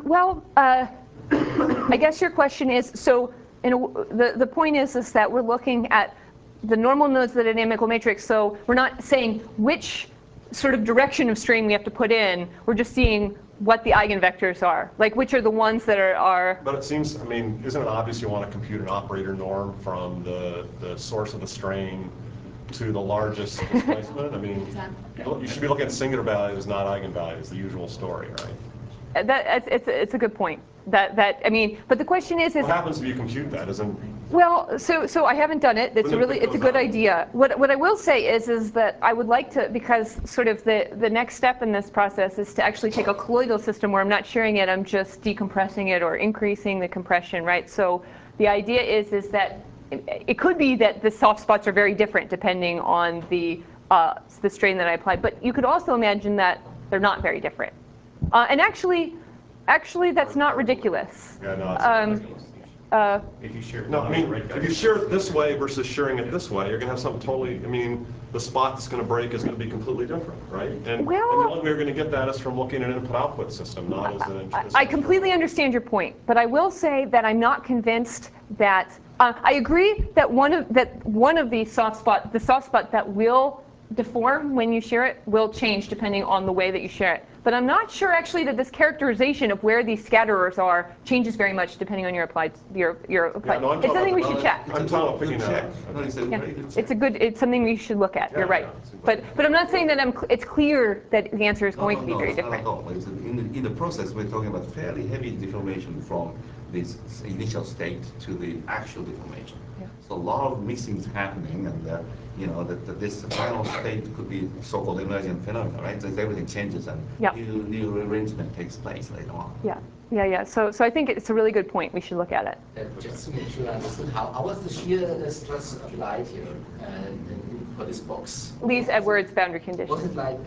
I guess your question is, so the point is that we're looking at the normal nodes of the dynamical matrix, so we're not saying which sort of direction of strain we have to put in. We're just seeing what the eigenvectors are, like which are the ones that are. But it seems, isn't it obvious you want to compute an operator norm from the source of the strain to the largest displacement? You should be looking at singular values, not eigenvalues, the usual story, right? It's a good point. But the question is what happens if you compute that? Well, so I haven't done it. It's a good idea. What I will say is that I would like to, because sort of the next step in this process is to actually take a colloidal system where I'm not shearing it, I'm just decompressing it or increasing the compression, right? So the idea is that it could be that the soft spots are very different depending on the strain that I applied, but you could also imagine that they're not very different. And actually, that's not ridiculous. Yeah, no, it's ridiculous. If you shear it No, I mean, right if you shear it this way versus shearing it this way, you're going to have something totally, I mean, the spot that's going to break is going to be completely different, right? And the only way you're going to get that is from looking at an input-output system, not as an... I completely understand your point, but I will say that I'm not convinced that... I agree that one of the soft spot that will deform when you shear it will change depending on the way that you shear it. But I'm not sure actually that this characterization of where these scatterers are changes very much depending on your applied. Yeah, no, it's something we should check. I'm talking about picking that up. It's something we should look at. You're right. But I'm not saying that it's clear that the answer is going to be very different. Not at all. In the process, we're talking about fairly heavy deformation from this initial state to the actual deformation. Yeah. So a lot of mixing is happening, and you know that this final state could be so-called emergent phenomena, right? So everything changes, and new rearrangement takes place later on. Yeah. So I think it's a really good point. We should look at it. Just to make sure I understood, how was the shear stress applied here for this box? Lees-Edwards boundary condition. Was it like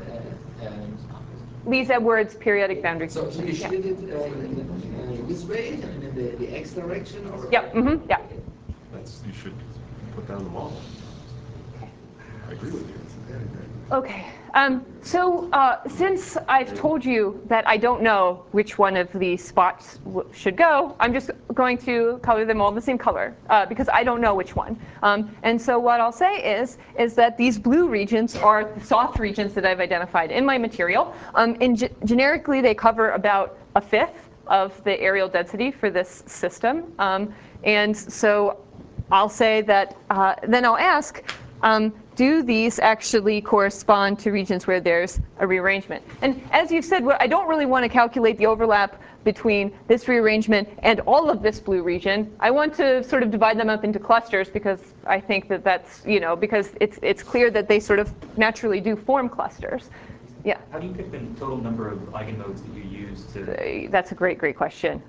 Lees-Edwards periodic boundary condition? So you sheared it in this way, and in the X direction? Or? Yep. Mm-hmm. Yeah. You should put down the model. I agree with you. Okay. So since I've told you that I don't know which one of these spots should go, I'm just going to color them all the same color because I don't know which one. And so what I'll say is that these blue regions are the soft regions that I've identified in my material. Generically, they cover about 1/5 of the areal density for this system. And so I'll say that, then I'll ask, do these actually correspond to regions where there's a rearrangement? And as you've said, I don't really want to calculate the overlap between this rearrangement and all of this blue region. I want to sort of divide them up into clusters because I think that that's, because it's clear that they sort of naturally do form clusters. Yeah. How do you pick the total number of eigenmodes that you use to... That's a great question.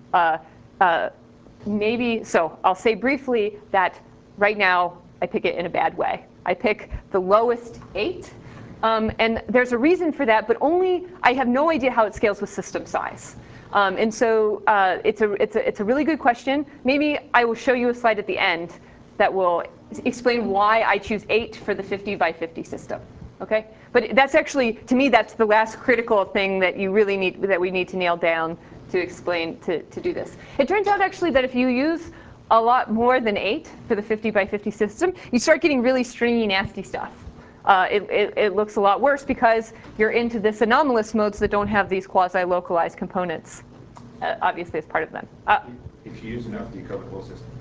Maybe, so I'll say briefly that right now I pick it in a bad way. I pick the lowest 8, and there's a reason for that, but only I have no idea how it scales with system size. And so it's a really good question. Maybe I will show you a slide at the end that will explain why I choose 8 for the 50 by 50 system. Okay, but that's actually, to me, that's the last critical thing that you really need, that we need to nail down to explain to do this. It turns out actually that if you use a lot more than 8 for the 50 by 50 system, you start getting really stringy, nasty stuff. It looks a lot worse because you're into this anomalous modes that don't have these quasi-localized components, obviously, as part of them. If you use enough, do you cover the whole system?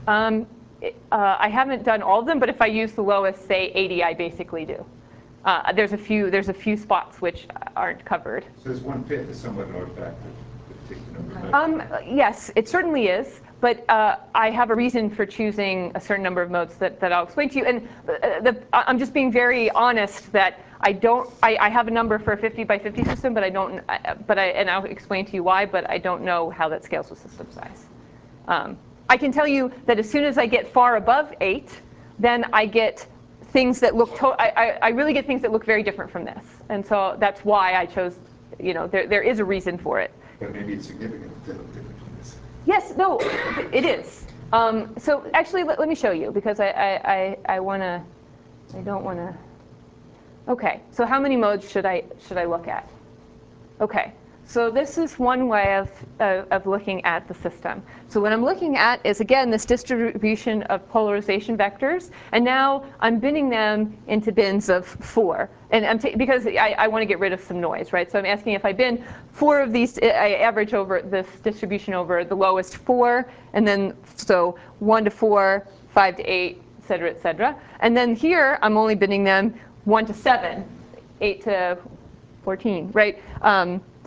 I haven't done all of them, but if I use the lowest, say 80, I basically do. There's a few spots which aren't covered. So this 1/5 is somewhat an artifact of the particular number. Yes, it certainly is. But I have a reason for choosing a certain number of modes that I'll explain to you. And I'm just being very honest that I have a number for a 50 by 50 system, but and I'll explain to you why, but I don't know how that scales with system size. I can tell you that as soon as I get far above 8, then I get things that look, I really get things that look very different from this. And so that's why I chose, there is a reason for it. But maybe it's significant to look different from this. Yes, no, it is. So actually, let me show you, because I don't want to. Okay, so how many modes should I look at? Okay, so this is one way of looking at the system. So what I'm looking at is, again, this distribution of polarization vectors, and now I'm binning them into bins of 4. And because I want to get rid of some noise, right? So I'm asking if I bin 4 of these, I average over this distribution over the lowest 4, and then so 1 to 4, 5 to 8, et cetera, et cetera. And then here, I'm only binning them 1 to 7, 8 to 14, right?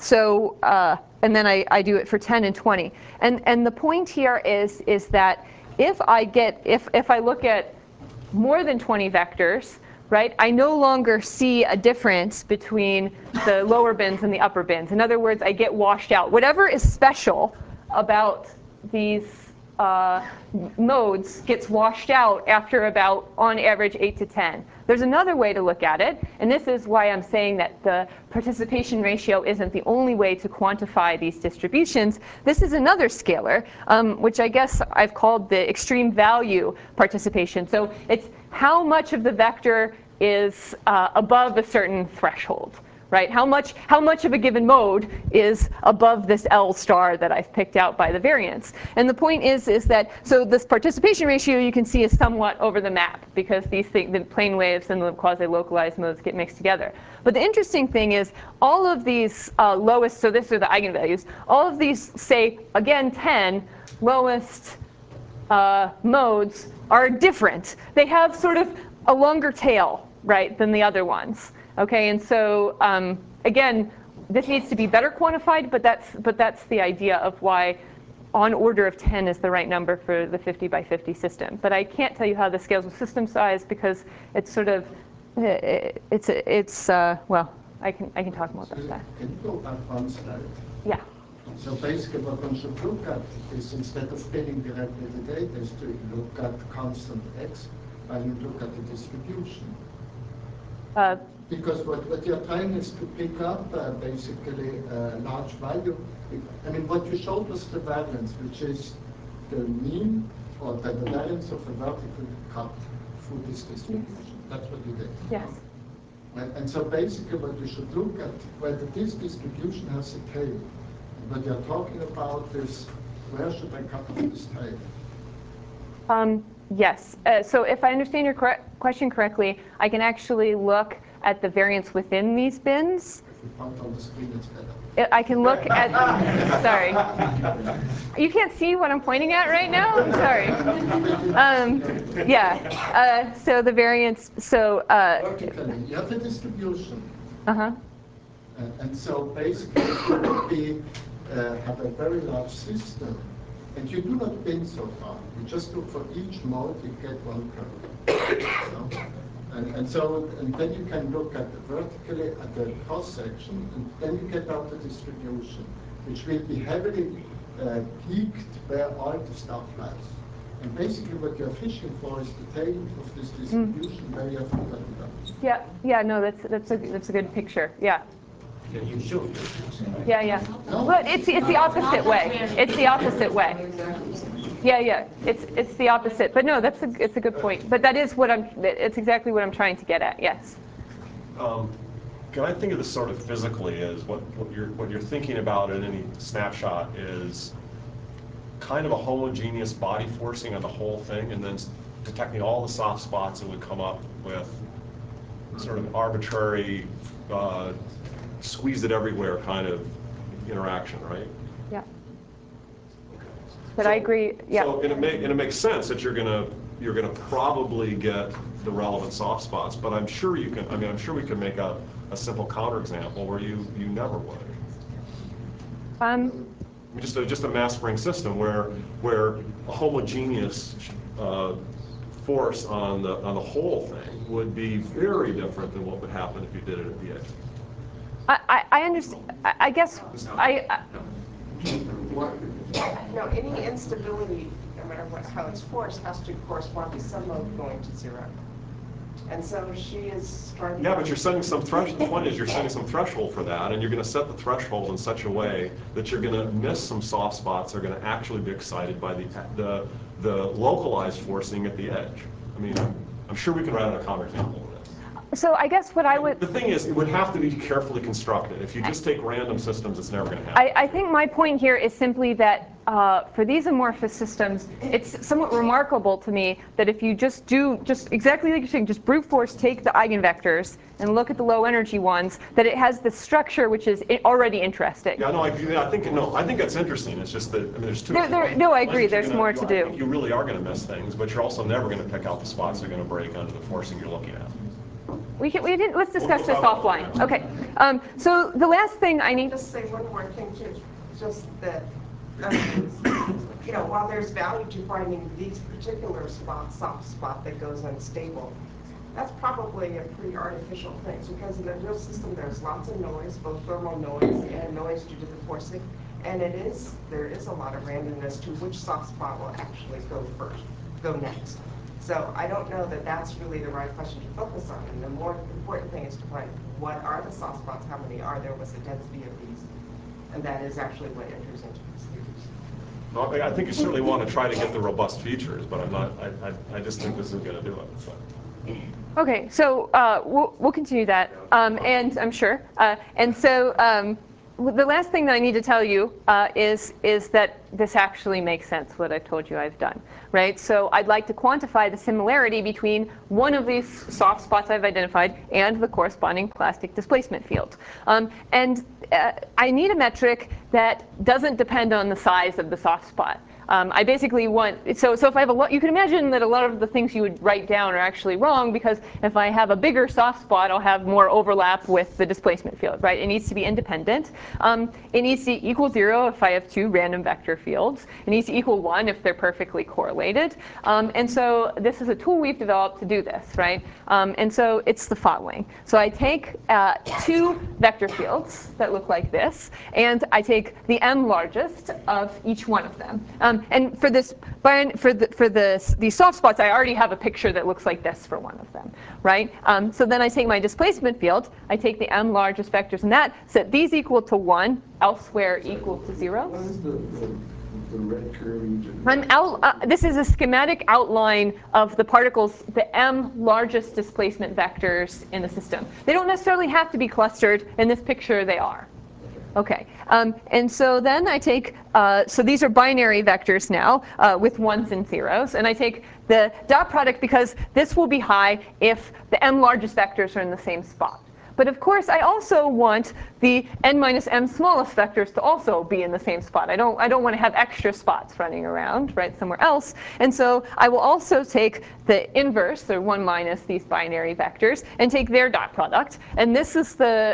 And then I do it for 10 and 20. And the point here is that if I look at more than 20 vectors, right, I no longer see a difference between the lower bins and the upper bins. In other words, I get washed out. Whatever is special about these modes gets washed out after about, on average, 8 to 10. There's another way to look at it, and this is why I'm saying that the participation ratio isn't the only way to quantify these distributions. This is another scalar, which I guess I've called the extreme value participation. So it's how much of the vector is above a certain threshold. Right? How much of a given mode is above this L star that I've picked out by the variance? And the point is that, so this participation ratio you can see is somewhat over the map because these things, the plane waves and the quasi-localized modes get mixed together. But the interesting thing is all of these lowest, so this are the eigenvalues, all of these say, again, 10 lowest modes are different. They have sort of a longer tail, right, than the other ones. Okay, and so again, this needs to be better quantified, but that's the idea of why on order of 10 is the right number for the 50 by 50 system. But I can't tell you how this scales with system size because it's sort of well, I can talk more about that. Can you go back one slide? Yeah. So basically what one should look at is, instead of pinning directly the data, is to look at constant x and you look at the distribution. Because what you're trying is to pick up basically a large value. I mean, what you showed was the variance, which is the mean or the variance of a vertical cut through this distribution. That's what you did. Yes. And so basically what you should look at, whether this distribution has a tail. What you're talking about is, where should I cut this tail? Yes. So if I understand your question correctly, I can actually look at the variance within these bins. If you point on the screen, it's better. I can look at, sorry. You can't see what I'm pointing at right now? I'm sorry. Yeah. So the variance, so. Vertically, you have a distribution. Uh-huh. And so basically, if you would be, have a very large system, and you do not bin so far. You just look for each mode, you get one curve. So, and then you can look at vertically at the cross section, and then you get out the distribution, which will be heavily peaked where all the stuff lies. And basically, what you're fishing for is the tail of this distribution where you have to cut it out. Yeah. No, that's a good picture. Yeah. Yeah, you should. Yeah. But it's the opposite way. It's the opposite way. Yeah. It's the opposite. But no, it's a good point. But that is it's exactly what I'm trying to get at. Yes. Can I think of this sort of physically as what you're thinking about in any snapshot is kind of a homogeneous body forcing on the whole thing, and then detecting all the soft spots that would come up with sort of arbitrary squeeze it everywhere kind of interaction, right? Yeah. But I agree. Yeah. So and it makes sense that you're gonna probably get the relevant soft spots, but I'm sure you can. I mean, I'm sure we can make a simple counterexample where you never would. Just a mass spring system where a homogeneous force on the whole thing would be very different than what would happen if you did it at the edge. I understand. I guess No, any instability, no matter how it's forced, has to correspond to some mode going to zero. And so she is trying to... Yeah, but you're setting some threshold. The point is you're setting some threshold for that, and you're going to set the threshold in such a way that you're going to miss some soft spots that are going to actually be excited by the localized forcing at the edge. I mean, I'm sure we can write out a counterexample. So I guess what I would... The thing is, it would have to be carefully constructed. If you just take random systems, it's never going to happen. I think my point here is simply that for these amorphous systems, it's somewhat remarkable to me that if you just exactly like you're saying, just brute force take the eigenvectors and look at the low energy ones, that it has this structure which is already interesting. Yeah, I think that's interesting. It's just that, I mean, there's two. No, I agree. There's more to do. You really are going to miss things, but you're also never going to pick out the spots that are going to break under the forcing you're looking at. Let's discuss this offline. Okay. So the last thing I need to say one more thing too, just that while there's value to finding these particular spots, soft spot that goes unstable, that's probably a pretty artificial thing, because in the real system there's lots of noise, both thermal noise and noise due to the forcing, and there is a lot of randomness to which soft spot will actually go next. So I don't know that that's really the right question to focus on, and the more important thing is to find what are the soft spots, how many are there, what's the density of these, and that is actually what enters into these theories. No, I think you certainly want to try to get the robust features, but I just think this is going to do it. So. Okay, so we'll continue that, and I'm sure. And so the last thing that I need to tell you is that this actually makes sense, what I've told you I've done, right? So I'd like to quantify the similarity between one of these soft spots I've identified and the corresponding plastic displacement field. And I need a metric that doesn't depend on the size of the soft spot. I basically want, so if I have a lot, you can imagine that a lot of the things you would write down are actually wrong, because if I have a bigger soft spot, I'll have more overlap with the displacement field, right? It needs to be independent. It needs to equal 0 if I have two random vector fields. It needs to equal 1 if they're perfectly correlated. And so this is a tool we've developed to do this, right? And so it's the following. So I take two vector fields that look like this, and I take the m largest of each one of them. And for this, these soft spots, I already have a picture that looks like this for one of them, right? So then I take my displacement field, I take the m largest vectors in that, set these equal to 1, elsewhere equal to 0. What is the red curve you just... This is a schematic outline of the particles, the m largest displacement vectors in the system. They don't necessarily have to be clustered. In this picture, they are. Okay, and so then I take, so these are binary vectors now with 1s and 0s, and I take the dot product because this will be high if the m largest vectors are in the same spot. But of course, I also want the n minus m smallest vectors to also be in the same spot. I don't want to have extra spots running around, right, somewhere else. And so I will also take the inverse, or 1 minus these binary vectors, and take their dot product. And this is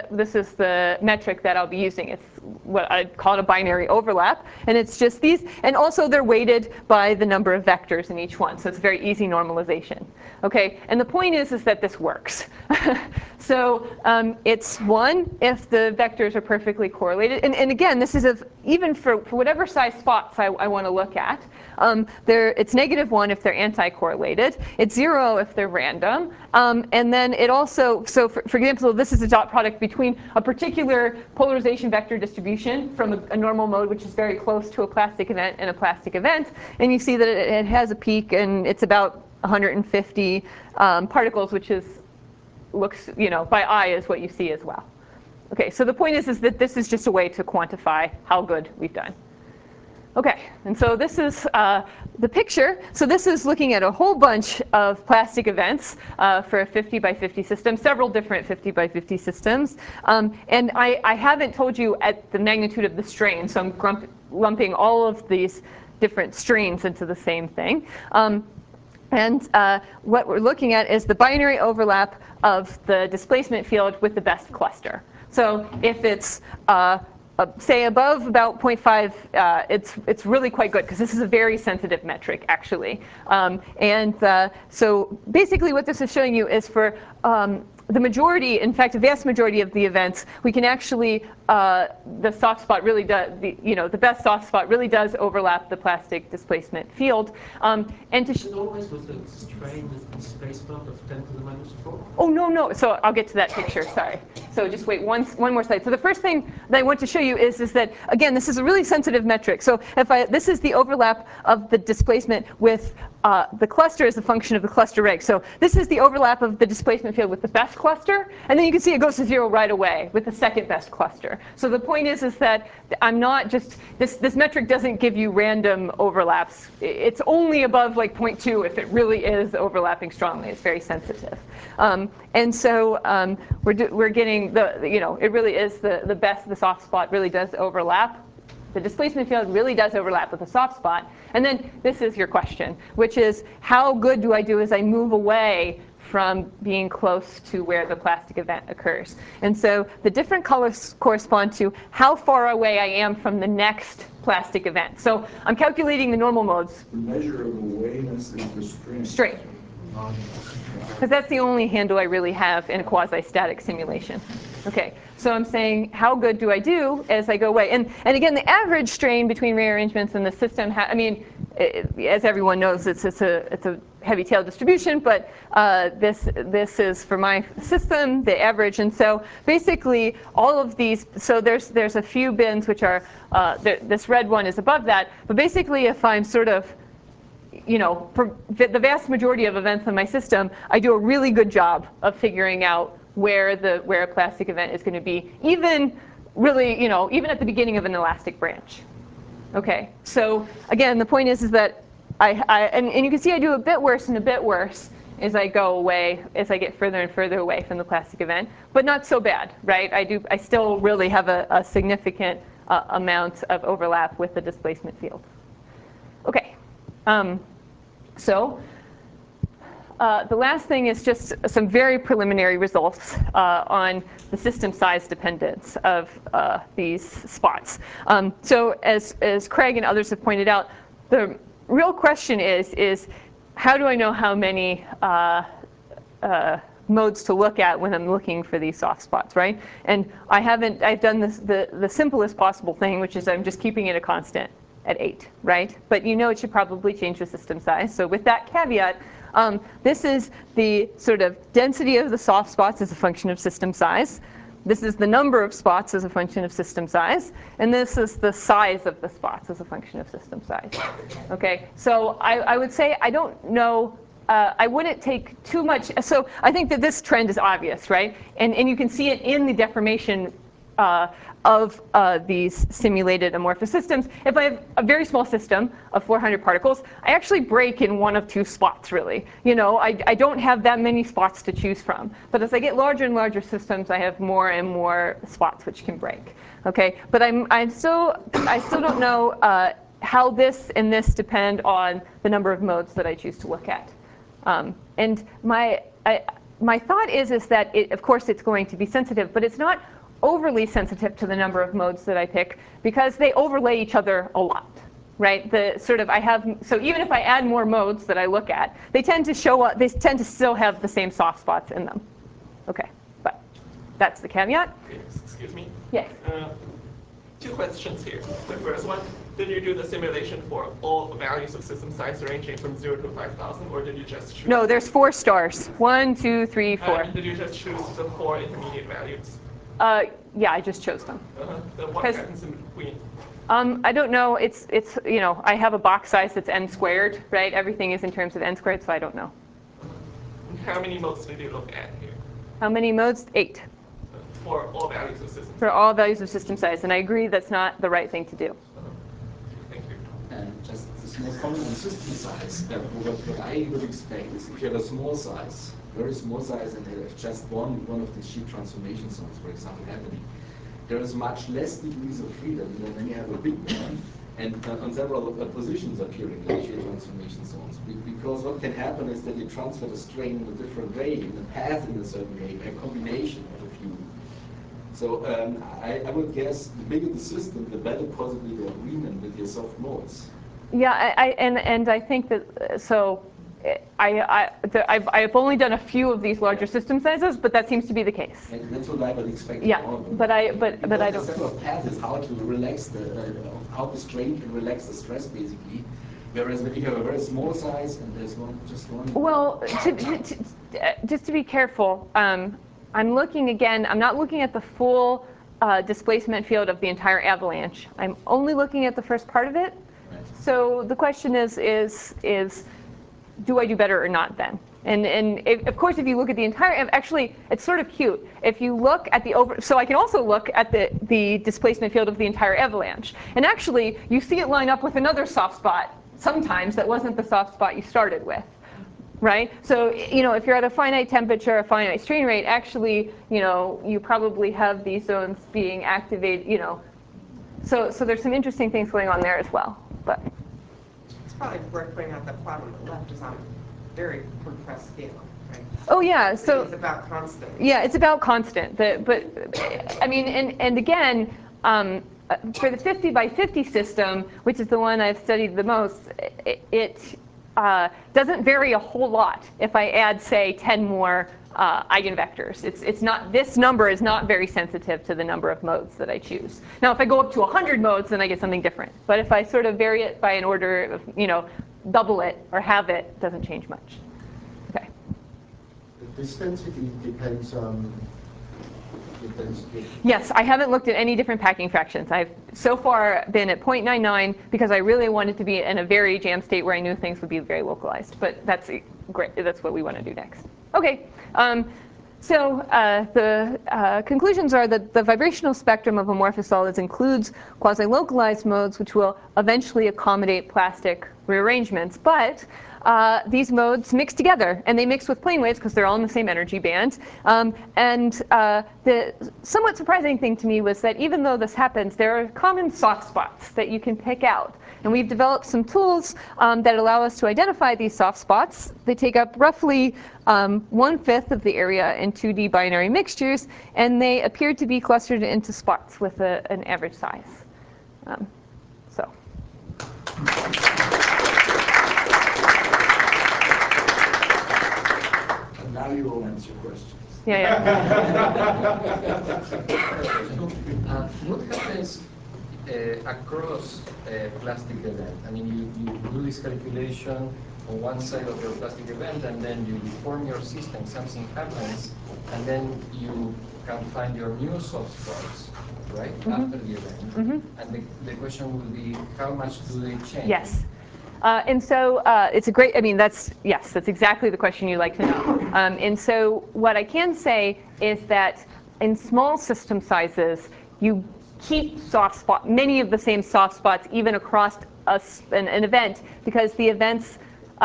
the metric that I'll be using. It's what I'd call a binary overlap. And it's just these, and also they're weighted by the number of vectors in each one. So it's very easy normalization. Okay, and the point is that this works. So it's 1 if the vectors are perfectly correlated. And again, this is even for whatever size spots I want to look at. It's -1 if they're anti-correlated. It's 0 if they're random. And then it also, so for example, this is a dot product between a particular polarization vector distribution from a normal mode, which is very close to a plastic event, and a plastic event. And you see that it has a peak, and it's about 150 particles, which looks, by eye is what you see as well. Okay, so the point is that this is just a way to quantify how good we've done. Okay, and so this is the picture. So this is looking at a whole bunch of plastic events for a 50 by 50 system, several different 50 by 50 systems. And I haven't told you at the magnitude of the strain, so I'm lumping all of these different strains into the same thing. And what we're looking at is the binary overlap of the displacement field with the best cluster. So if it's say above about 0.5, it's really quite good, because this is a very sensitive metric, actually. So basically what this is showing you is for the majority, in fact, a vast majority of the events, we can actually, the soft spot really does, the best soft spot really does overlap the plastic displacement field. And to always with the strain with displacement of 10 to the minus 4? Oh, no. So I'll get to that picture, sorry. So just wait one more slide. So the first thing that I want to show you is that, again, this is a really sensitive metric. So this is the overlap of the displacement with the cluster as a function of the cluster reg. So this is the overlap of the displacement field with the best cluster. And then you can see it goes to 0 right away with the second best cluster. So the point is that I'm not just, this metric doesn't give you random overlaps. It's only above like 0.2 if it really is overlapping strongly. It's very sensitive. And so we're getting it really is the best. The soft spot really does overlap. The displacement field really does overlap with the soft spot. And then this is your question, which is how good do I do as I move away from being close to where the plastic event occurs. And so the different colors correspond to how far away I am from the next plastic event. So I'm calculating the normal modes. The measure of awareness is the strain. Strain. Because that's the only handle I really have in a quasi-static simulation. Okay, so I'm saying how good do I do as I go away? And again, the average strain between rearrangements in the system, I mean, as everyone knows, it's a heavy tail distribution, but this is for my system, the average. And so basically all of these, so there's a few bins which are, this red one is above that, but basically if I'm sort of, you know, for the vast majority of events in my system, I do a really good job of figuring out where a plastic event is going to be, even really, you know, even at the beginning of an elastic branch. Okay, so again, the point is that and you can see I do a bit worse and a bit worse as I go away, as I get further and further away from the plastic event, but not so bad, right? I still really have a significant amount of overlap with the displacement field. Okay. So the last thing is just some very preliminary results on the system size dependence of these spots. So as Craig and others have pointed out, the real question is how do I know how many modes to look at when I'm looking for these soft spots, right? And I've done this the simplest possible thing, which is I'm just keeping it a constant at 8, right? But you know it should probably change the system size. So with that caveat, this is the sort of density of the soft spots as a function of system size. This is the number of spots as a function of system size. And this is the size of the spots as a function of system size. Okay, so I would say I don't know, I wouldn't take too much. So I think that this trend is obvious, right? And you can see it in the deformation of these simulated amorphous systems. If I have a very small system of 400 particles, I actually break in one of two spots, really. You know, I don't have that many spots to choose from. But as I get larger and larger systems, I have more and more spots which can break. Okay, but I still don't know how this and this depend on the number of modes that I choose to look at. And my thought is that of course it's going to be sensitive, but it's not overly sensitive to the number of modes that I pick because they overlay each other a lot, right? So even if I add more modes that I look at, they tend to show up, they tend to still have the same soft spots in them. Okay, but that's the caveat. Excuse me? Yes. Two questions here. The first one, did you do the simulation for all values of system size ranging from 0 to 5,000, or did you just choose? No, there's 4 stars. 1, 2, 3, 4. Did you just choose the 4 intermediate values? Yeah, I just chose them. Then what happens in between? I don't know. It's you know, I have a box size that's n squared, right? Everything is in terms of n squared, so I don't know. How many modes did you look at here? How many modes? 8. For all values of system size? For all values of system size. And I agree that's not the right thing to do. Thank you. And just a small comment on system size. What I would expect is if you have a small size, very small size, and you have just one of the sheet transformation zones, for example, happening, there is much less degrees of freedom than when you have a big one and on several positions appearing in the sheet transformation zones. Because what can happen is that you transfer the strain in a different way, in a path in a certain way, by a combination of a few. So I would guess the bigger the system, the better possibly the agreement with your soft modes. Yeah, and I think that so. I've only done a few of these larger system sizes, but that seems to be the case. And that's what I would expect. Yeah, but I don't. Several paths is how to relax how the strain can relax the stress basically. Whereas when you have a very small size and there's just one. Well, just to be careful, I'm looking again. I'm not looking at the full displacement field of the entire avalanche. I'm only looking at the first part of it. Right. So the question is do I do better or not then? And of course, if you look at the entire, actually, it's sort of cute. If you look at so I can also look at the displacement field of the entire avalanche. And actually, you see it line up with another soft spot sometimes that wasn't the soft spot you started with, right? So, you know, if you're at a finite temperature, a finite strain rate, actually, you know, you probably have these zones being activated, you know. So there's some interesting things going on there as well, but. It's probably worth pointing out that plot on the left is on a very compressed scale. Oh yeah, so it's about constant. Yeah, it's about constant. But I mean, and again, for the 50 by 50 system, which is the one I've studied the most, it doesn't vary a whole lot if I add, say, 10 more eigenvectors. It's not, this number is not very sensitive to the number of modes that I choose. Now, if I go up to 100 modes, then I get something different. But if I sort of vary it by an order of, double it or halve it, it doesn't change much. Okay. This density depends on the density. Yes, I haven't looked at any different packing fractions. I've so far been at 0.99 because I really wanted to be in a very jam state where I knew things would be very localized. But that's great. That's what we want to do next. Okay. So the conclusions are that the vibrational spectrum of amorphous solids includes quasi-localized modes, which will eventually accommodate plastic rearrangements. But these modes mix together, and they mix with plane waves because they're all in the same energy band. The somewhat surprising thing to me was that even though this happens, there are common soft spots that you can pick out. And we've developed some tools that allow us to identify these soft spots. They take up roughly 1/5 of the area in 2D binary mixtures, and they appear to be clustered into spots with an average size. So. And now you will answer questions. Yeah. What happens across a plastic event? I mean, you do this calculation on one side of your plastic event, and then you form your system, something happens, and then you can find your new soft spots, right, after the event. And the question will be, how much do they change? Yes. And so it's a great, that's exactly the question you'd like to know. And so what I can say is that in small system sizes, you keep many of the same soft spots even across an event, because the events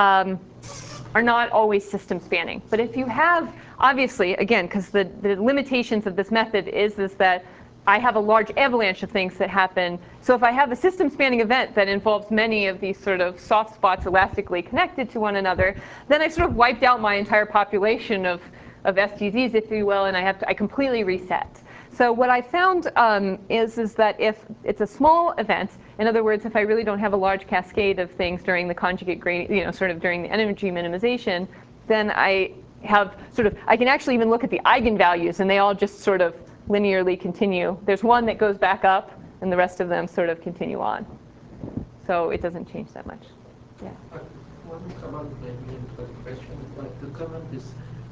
are not always system spanning. But if you have, obviously, again, because the limitations of this method is that I have a large avalanche of things that happen. So if I have a system spanning event that involves many of these sort of soft spots elastically connected to one another, then I sort of wiped out my entire population of STZs, if you will, and I completely reset. So what I found is that if it's a small event, in other words, if I really don't have a large cascade of things during the conjugate gradient, sort of during the energy minimization, then I can actually even look at the eigenvalues, and they all just sort of linearly continue. There's one that goes back up, and the rest of them sort of continue on. So it doesn't change that much. Yeah. One comment maybe into the question. The comment is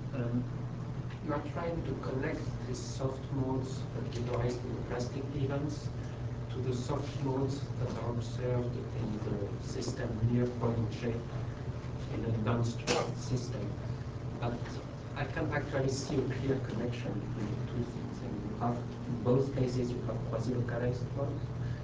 you are trying to connect these soft modes that give rise to the plastic events to the soft modes that are observed in the system near point J in a downstream system. But I can actually see a clear connection between the two things. And you have, in both cases, you have quasi-localized modes.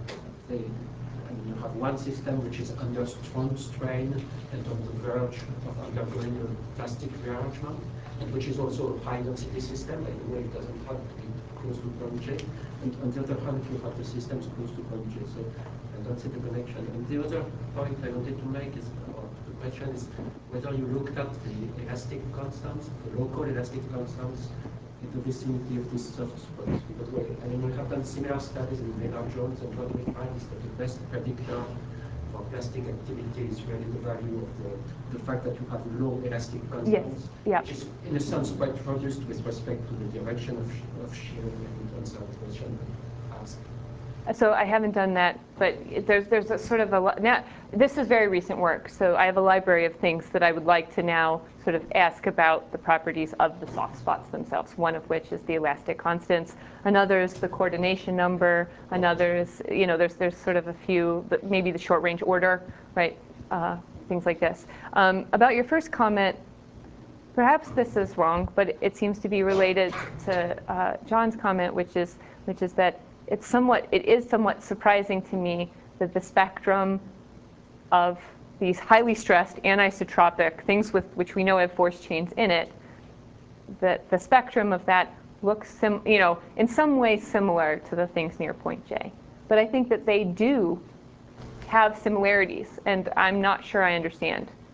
You have one system which is under strong strain and on the verge of undergoing a plastic rearrangement, and which is also a high-density system. By the way, it doesn't have to be close to point J. And on the other hand, you have the systems close to point J. So I don't see the connection. And the other point I wanted to make is, the question is whether you looked at the elastic constants, the local elastic constants, in the vicinity of these soft spots. Because we have done similar studies with Maynard Jones, and what we find is that the best predictor for plastic activity is really the value of the fact that you have low elastic constants, which is in a sense quite robust with respect to the direction of shear and answer the question asked. So I haven't done that, but there's a sort of now this is very recent work, so I have a library of things that I would like to now sort of ask about the properties of the soft spots themselves, one of which is the elastic constants, another is the coordination number, another is, there's sort of a few, maybe the short range order, right, things like this. About your first comment, perhaps this is wrong, but it seems to be related to John's comment, which is that it is somewhat surprising to me that the spectrum of these highly stressed anisotropic things with which we know have force chains in it, that the spectrum of that looks in some way similar to the things near point J. But I think that they do have similarities, and I'm not sure I understand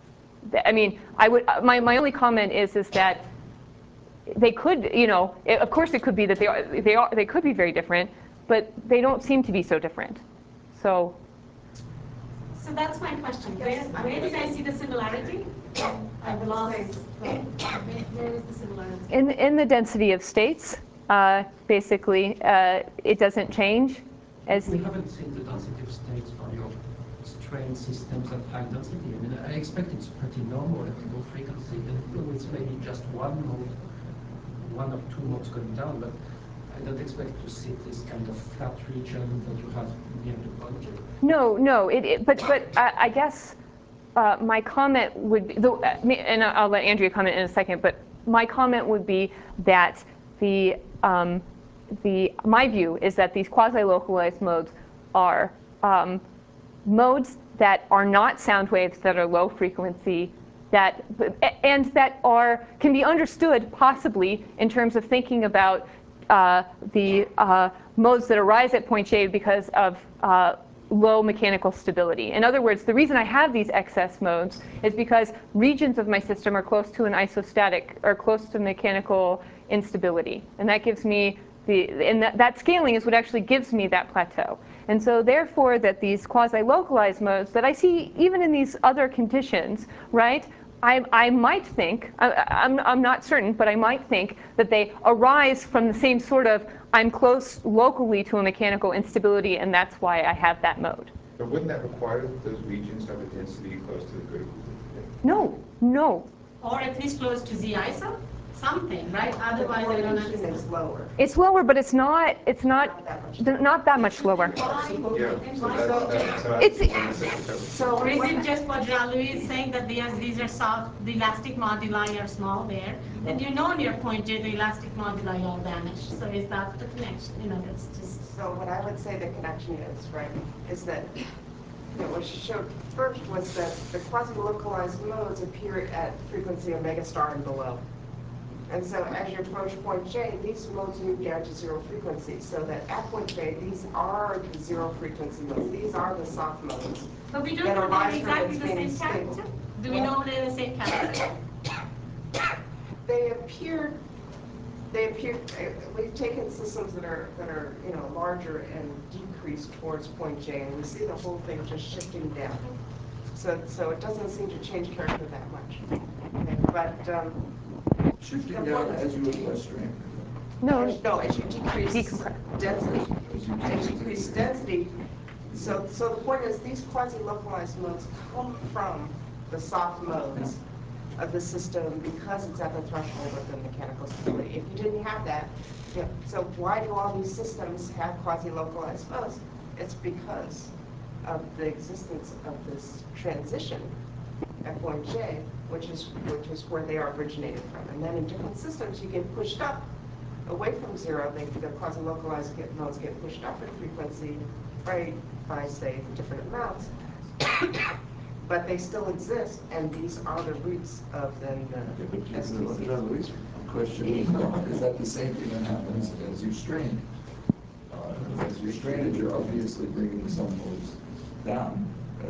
I mean, I would, my only comment is that they could, you know, of course it could be that they could be very different, but they don't seem to be so different. So that's my question. Where did I see the similarity? I've lost. Where is the similarity? In the density of states, basically, it doesn't change. We haven't seen the density of states for your strain systems at high density. I mean, I expect it's pretty normal at low frequency, and it's maybe just one or two modes going down, but I don't expect to see this kind of flat region that you have near the boundary. No, but I guess my comment would be, and I'll let Andrea comment in a second, but my comment would be that my view is that these quasi-localized modes are modes that are not sound waves that are low frequency, and that can be understood possibly in terms of thinking about the modes that arise at point J because of low mechanical stability. In other words, the reason I have these excess modes is because regions of my system are close to an isostatic, or close to mechanical instability. And that gives me that scaling is what actually gives me that plateau. And so therefore that these quasi-localized modes that I see even in these other conditions, right, I might think, I'm not certain, but I might think that they arise from the same sort of, I'm close locally to a mechanical instability, and that's why I have that mode. But wouldn't that require those regions have a density close to the critical? No. Or at least close to Z iso? Something, right? Otherwise, I don't understand. It's lower. It's lower, but it's not that much lower. So is it just what Jean-Louis is saying, that these are soft, the elastic moduli are small there, and you know near point J the elastic moduli all vanish. So is that the connection? You know, that's just. So what I would say the connection is, right, is that what she showed first was that the quasi-localized modes appear at frequency omega star and below. And so as you approach point J, these modes move down to zero frequency, so that at point J, these are the zero frequency modes. These are the soft modes. But we don't know they're exactly the same character. Do we know they're the same character? They appear, we've taken systems that are larger and decreased towards point J, and we see the whole thing just shifting down. So it doesn't seem to change character that much. Okay, but shifting down as you increase strain. No, as you decrease density. As you decrease density. So the point is, these quasi-localized modes come from the soft modes of the system because it's at the threshold of the mechanical stability. If you didn't have that, so why do all these systems have quasi-localized modes? It's because of the existence of this transition at point J, which is where they are originated from. And then in different systems, you get pushed up away from zero. The quasi-localized modes get pushed up in frequency, right, by, say, different amounts. But they still exist, and these are the roots of then the SQC. Question is that the same thing that happens as you strain? As you strain it, you're obviously bringing some modes down.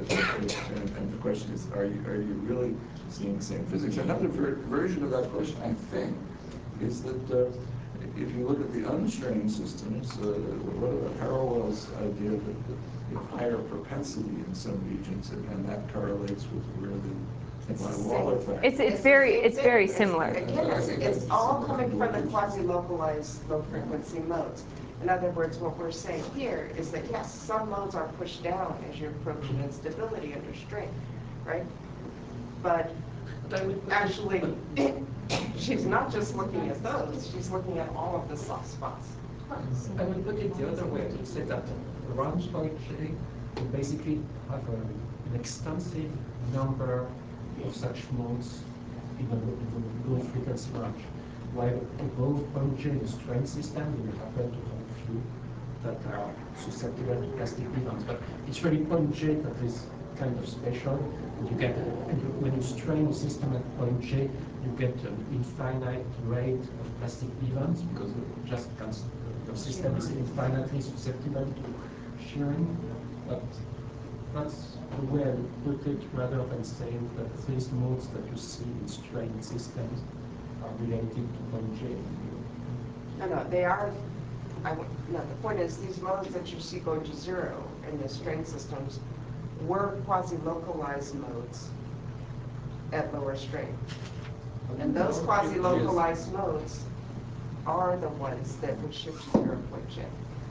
And the question is, are you really seeing the same physics? Another version of that question, I think, is that if you look at the unstrained systems, what are the parallels idea that you have higher propensity in some regions, and that correlates with where the von Waller factor. It's very similar. Again, it's all coming from the quasi-localized low-frequency modes. In other words, what we're saying here is that, yes, some modes are pushed down as you're approaching instability under strain, right? But actually, she's not just looking at those, she's looking at all of the soft spots. I would put it the other way to say that around point J, you basically have an extensive number of such modes in a low frequency range. While above point J, the strain system, you happen to have a few that are susceptible to plastic events. But it's really point J that is kind of special. You get, when you strain the system at point J, you get an infinite rate of plastic events because your system is infinitely susceptible to shearing. But that's the way I would put it, rather than saying that these modes that you see in strain systems are related to point J. No, they are. No, the point is these modes that you see going to zero in the strain systems were quasi-localized modes at lower strain. And those quasi-localized modes are the ones that would shift to 0.J.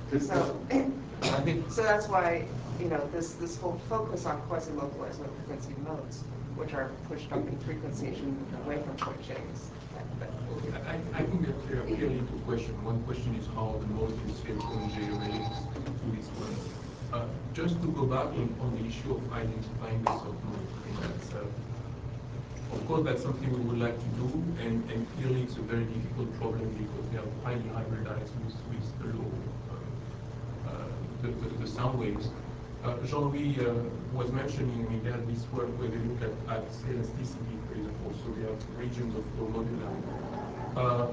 So that's why, this whole focus on quasi-localized low frequency modes, which are pushed up in frequency away from point J. I think there are clearly two questions. One question is how the mode is here point J relates to this one. Just to go back on the issue of identifying the soft mode, of course that's something we would like to do, and clearly it's a very difficult problem because they are highly hybridized with the low, the sound waves. Jean-Louis was mentioning, they have this work where they look at elasticity, for example, so they have regions of low modular.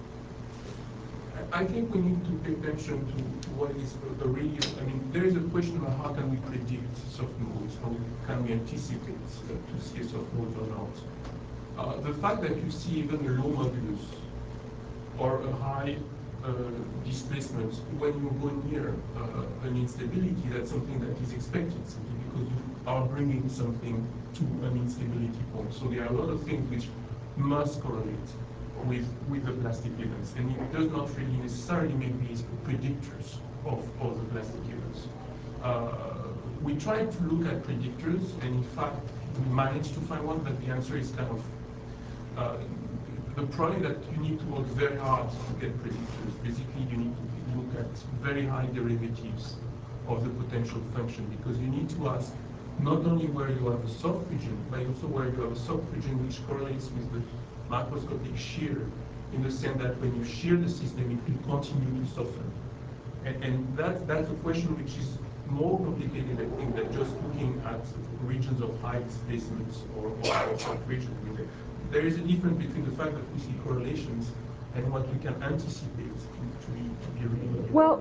I think we need to pay attention to what is a really, there is a question about how can we predict soft modes, how can we anticipate to see a soft mode or not. The fact that you see even a low modulus or a high displacement when you go near an instability, that's something that is expected, simply because you are bringing something to an instability point. So there are a lot of things which must correlate with the plastic events, and it does not really necessarily make these predictors of the plastic events. We tried to look at predictors, and in fact we managed to find one, but the answer is kind of the problem that you need to work very hard to get predictors. Basically, you need to look at very high derivatives of the potential function, because you need to ask not only where you have a soft region, but also where you have a soft region which correlates with the macroscopic shear, in the sense that when you shear the system, it will continue to soften. And that's a question which is more complicated, I think, than just looking at regions of high displacements or soft regions. There is a difference between the fact that we see correlations and what we can anticipate to be real. Well,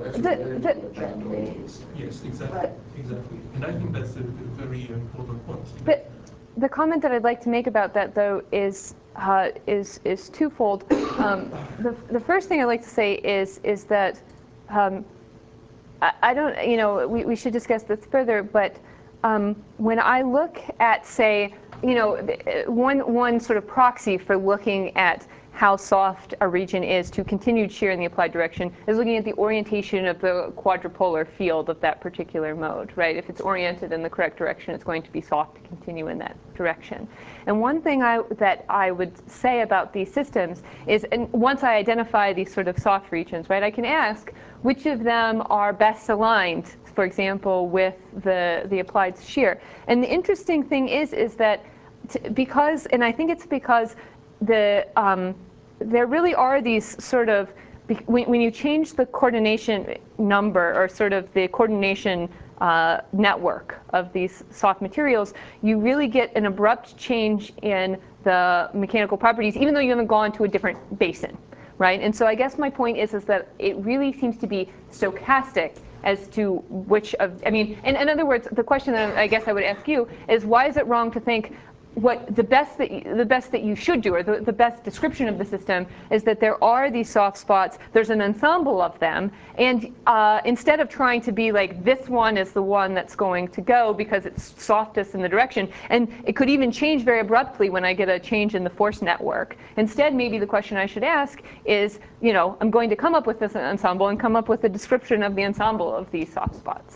yes, exactly. And I think that's a very important point. The comment that I'd like to make about that, though, is twofold. The first thing I'd like to say is that I don't, we should discuss this further, but when I look at, say, one sort of proxy for looking at how soft a region is to continued shear in the applied direction is looking at the orientation of the quadrupolar field of that particular mode, right? If it's oriented in the correct direction, it's going to be soft to continue in that direction. And one thing that I would say about these systems is, and once I identify these sort of soft regions, right, I can ask which of them are best aligned, for example, with the applied shear. And the interesting thing is that because, and I think it's because there really are these sort of, when you change the coordination number, or sort of the coordination network of these soft materials, you really get an abrupt change in the mechanical properties, even though you haven't gone to a different basin, right? And so I guess my point is that it really seems to be stochastic as to which of, in other words, the question that I guess I would ask you is, why is it wrong to think what the best that you should do, or the best description of the system, is that there are these soft spots, there's an ensemble of them, and instead of trying to be like, this one is the one that's going to go because it's softest in the direction, and it could even change very abruptly when I get a change in the force network. Instead, maybe the question I should ask is, I'm going to come up with this ensemble and come up with a description of the ensemble of these soft spots.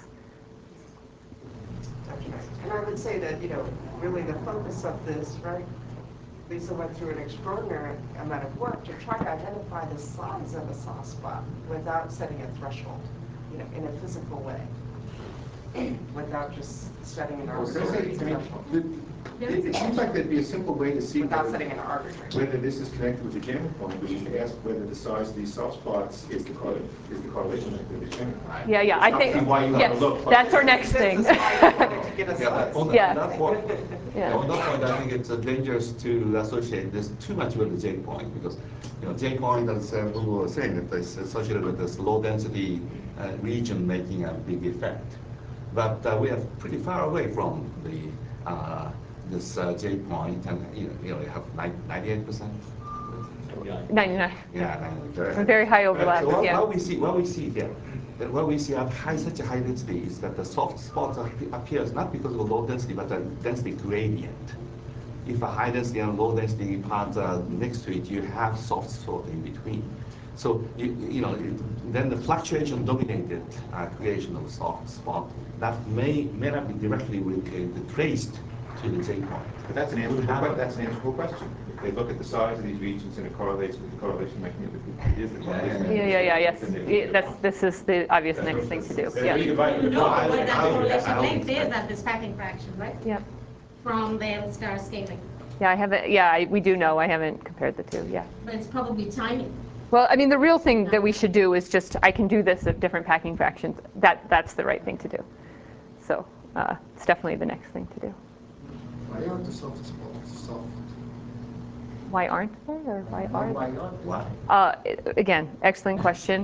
And I would say that, really the focus of this, right? Lisa went through an extraordinary amount of work to try to identify the size of a soft spot without setting a threshold, in a physical way, without just setting an arbitrary threshold. It seems like there'd be a simple way to see without setting an arbitrary. whether this is connected with the jamming point, which is to ask whether the size of these soft spots is the correlation with the jamming point. Yeah, I think, yes, that's our next thing. On that point, I think it's dangerous to associate this too much with the J point, because J point, as we were saying, it's associated with this low density region making a big effect. but we are pretty far away from the this J point, and you have 98%. 99. Yeah, very high overlap. So yeah. what we see here, that what we see at such a high density is that the soft spots appears not because of low density, but the density gradient. If a high density and low density parts are next to it, you have soft spot in between. So then the fluctuation dominated creation of a soft spot that may not be directly traced to the J point. But that's an answerable question. If they look at the size of these regions and it correlates with the correlation mechanism, it is the correlation mechanism. Yes. This is the obvious next thing to do. No, but that correlation length is at this packing fraction, right? Yep. From the L star scaling. Yeah, I haven't. Yeah, we do know. I haven't compared the two. Yeah. But it's probably tiny. Well, I mean, the real thing that we should do is just I can do this at different packing fractions. That's the right thing to do. So it's definitely the next thing to do. Why aren't the soft spots soft? Why aren't they, or why are they? Why? Again, excellent question.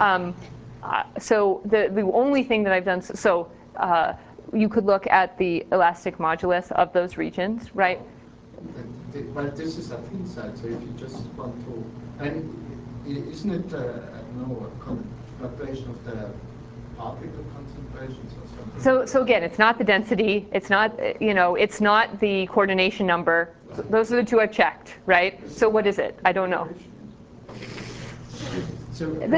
So the only thing that I've done, you could look at the elastic modulus of those regions, right? But this is a thin side, so if you just want to, and isn't it, a fluctuation of the particle concentrations or something? So again, it's not the density, it's not, it's not the coordination number. Those are the two I've checked, right? So what is it? I don't know. So in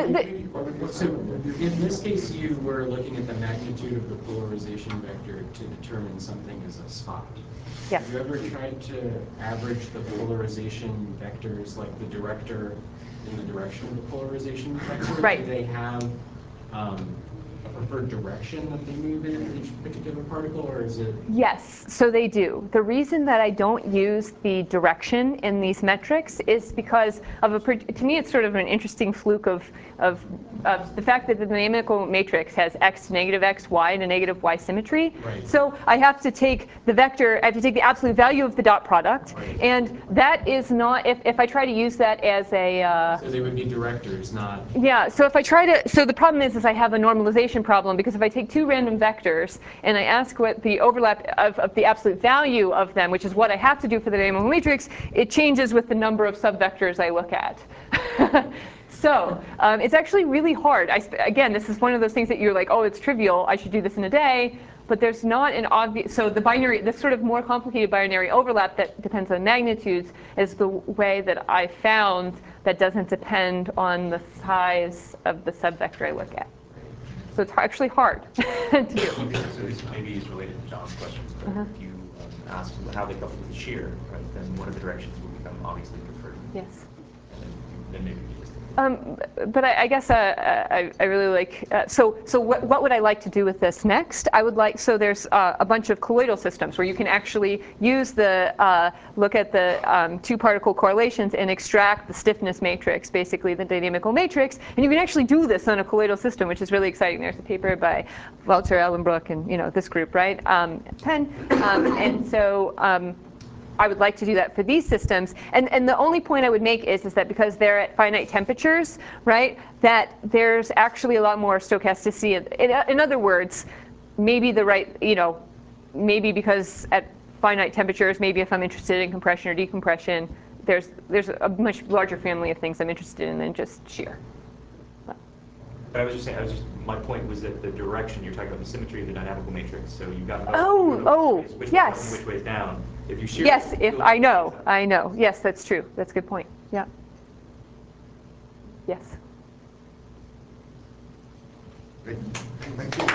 this case, you were looking at the magnitude of the polarization vector to determine something as a spot. Yes. Have you ever tried to average the polarization vectors, like the director in the direction of the polarization vector? Right. Do they have a preferred direction that they move in each particular particle, or is it? Yes, so they do. The reason that I don't use the direction in these metrics is because to me it's sort of an interesting fluke of the fact that the dynamical matrix has x to negative x, y and a negative y symmetry. Right. So I have to take the vector, I have to take the absolute value of the dot product, right. And that is not, if I try to use that as a... so they would be directors, not... Yeah, so if I try to, so the problem is I have a normalization problem, because if I take two random vectors and I ask what the overlap of the absolute value of them, which is what I have to do for the dynamical matrix, it changes with the number of subvectors I look at. So it's actually really hard. Again, this is one of those things that you're like, oh, it's trivial, I should do this in a day. But there's not an obvious, so the binary, this sort of more complicated binary overlap that depends on magnitudes is the way that I found that doesn't depend on the size of the subvector I look at. So it's actually hard to do. So this maybe is related to John's questions, but if you ask how they couple with shear, right, then one of the directions will become obviously preferred. Yes. And then maybe but I guess I really like, so what would I like to do with this next? I would like, so there's a bunch of colloidal systems where you can actually use look at the two particle correlations and extract the stiffness matrix, basically the dynamical matrix, and you can actually do this on a colloidal system, which is really exciting. There's a paper by Walter Ellenbrook and this group, right, Penn, and so I would like to do that for these systems. And the only point I would make is that because they're at finite temperatures, right, that there's actually a lot more stochasticity. In other words, maybe maybe because at finite temperatures, maybe if I'm interested in compression or decompression, there's a much larger family of things I'm interested in than just shear. But I was just saying, my point was that the direction, you're talking about the symmetry of the dynamical matrix. So you've got yes. which way's down. If you shear, yes, I know. Yes, that's true. That's a good point. Yeah. Yes. Thank you.